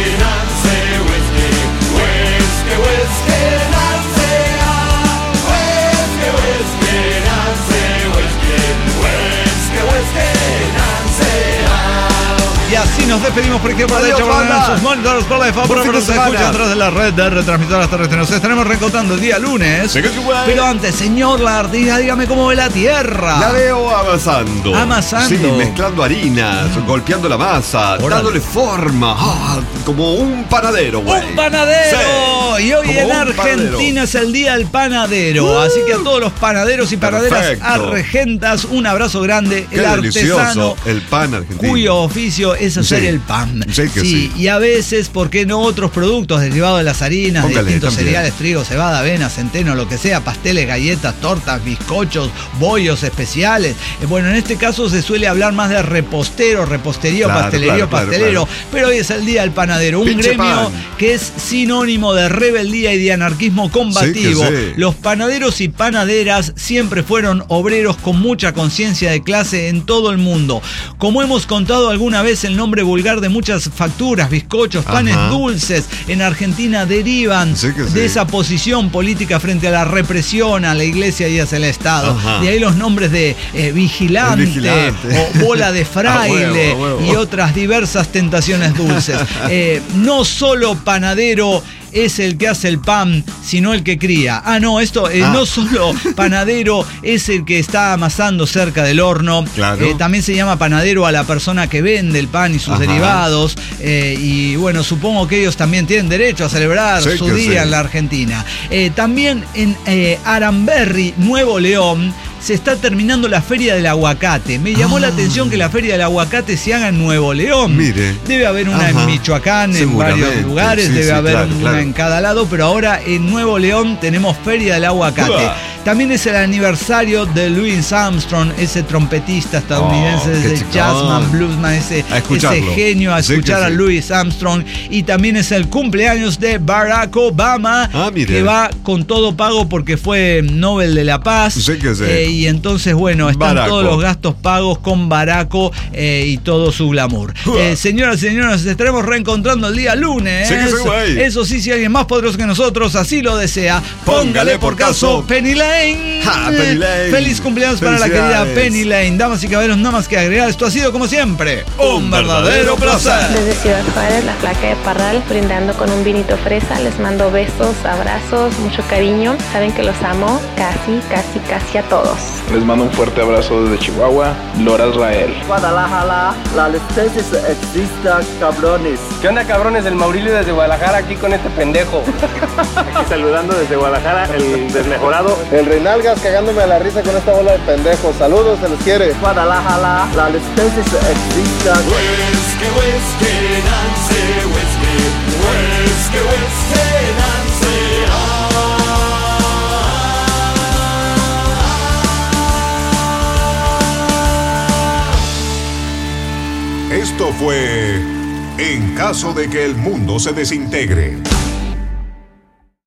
Y así nos despedimos por aquí por Adiós, derecha, por banda. sus monitores, por la de favor, Buen fin pero de se semana. escucha atrás de la red de retransmisoras terrestres. Nos estaremos reencontrando el día lunes. Sí que sí, güey. Pero antes, señor Lagartija, dígame cómo ve la tierra. La veo amasando. Amasando. Sí, mezclando harinas, golpeando la masa, Órale. dándole forma. Ah, como un panadero, güey. ¡Un panadero! Sí, Y hoy como en un Argentina panadero. es el día del panadero. Así que a todos los panaderos y panaderas Perfecto. argentas, un abrazo grande. Qué el delicioso artesano el pan argentino. cuyo oficio es hacer Sí. el pan. Sí, que sí. Y a veces, ¿por qué no otros productos derivados de las harinas, Póngale, de distintos también. cereales, trigo, cebada, avena, centeno, lo que sea, pasteles, galletas, tortas, bizcochos, bollos especiales? Eh, bueno, en este caso se suele hablar más de repostero, repostería, Claro, pastelería, claro, claro, pastelero, claro. pero hoy es el Día del Panadero, un Pinche gremio pan. que es sinónimo de rebeldía y de anarquismo combativo. Sí que sí. Los panaderos y panaderas siempre fueron obreros con mucha conciencia de clase en todo el mundo. Como hemos contado alguna vez, el nombre vulgar de muchas facturas, bizcochos, panes Ajá. dulces en Argentina derivan Sí que sí. de esa posición política frente a la represión, a la iglesia y hacia el Estado. Ajá. De ahí los nombres de eh, vigilante, El vigilante. o bola de fraile A huevo, a huevo. y otras diversas tentaciones dulces. Eh, no solo panadero es el que hace el pan, sino el que cría. Ah, no, esto eh, Ah. no solo panadero es el que está amasando cerca del horno. Claro. Eh, también se llama panadero a la persona que vende el pan y sus Ajá. derivados. Eh, y bueno, supongo que ellos también tienen derecho a celebrar Sí su que día sí. en la Argentina. Eh, también en eh, Aranberry, Nuevo León, se está terminando la Feria del Aguacate. Me llamó Ah. la atención que la Feria del Aguacate se haga en Nuevo León. Mire. Debe haber una Ajá. en Michoacán, en Seguramente. varios lugares, Sí, debe sí, haber claro, una claro. en cada lado, pero ahora en Nuevo León tenemos Feria del Aguacate. Uah. También es el aniversario de Louis Armstrong, ese trompetista estadounidense, Oh, qué ese chicón. jazzman, bluesman, ese, A escucharlo. ese genio, a Sí escuchar que a sí. Louis Armstrong. Y también es el cumpleaños de Barack Obama, Ah, mire. que va con todo pago porque fue Nobel de la Paz. Sí que sí. Eh, y entonces, bueno, están Baraco. todos los gastos pagos con Baraco eh, y todo su glamour. Eh, señoras y señores, nos estaremos reencontrando el día lunes. Sí que sí, güey. Eso sí, si alguien más poderoso que nosotros así lo desea, póngale por caso Penny Lane. Ja, Penny Lane. Feliz cumpleaños para la querida Felicidades. Penny Lane. Damas y caballeros, nada más que agregar. Esto ha sido, como siempre, un verdadero placer. Desde Ciudad Juárez, la Flaca de Parral, brindando con un vinito fresa. Les mando besos, abrazos, mucho cariño. Saben que los amo casi, casi, casi a todos. Les mando un fuerte abrazo desde Chihuahua, Lora Israel. Guadalajara, las especies existan, cabrones. ¿Qué onda, cabrones? El Maurilio desde Guadalajara, aquí con este pendejo. Aquí saludando desde Guadalajara, el desmejorado. El Reinalgas cagándome a la risa con esta bola de pendejos. Saludos, se les quiere. Guadalajara, las especies existan. Whisky, whisky, Nancy, whisky, whisky, whisky, Nancy. Esto fue En caso de que el mundo se desintegre.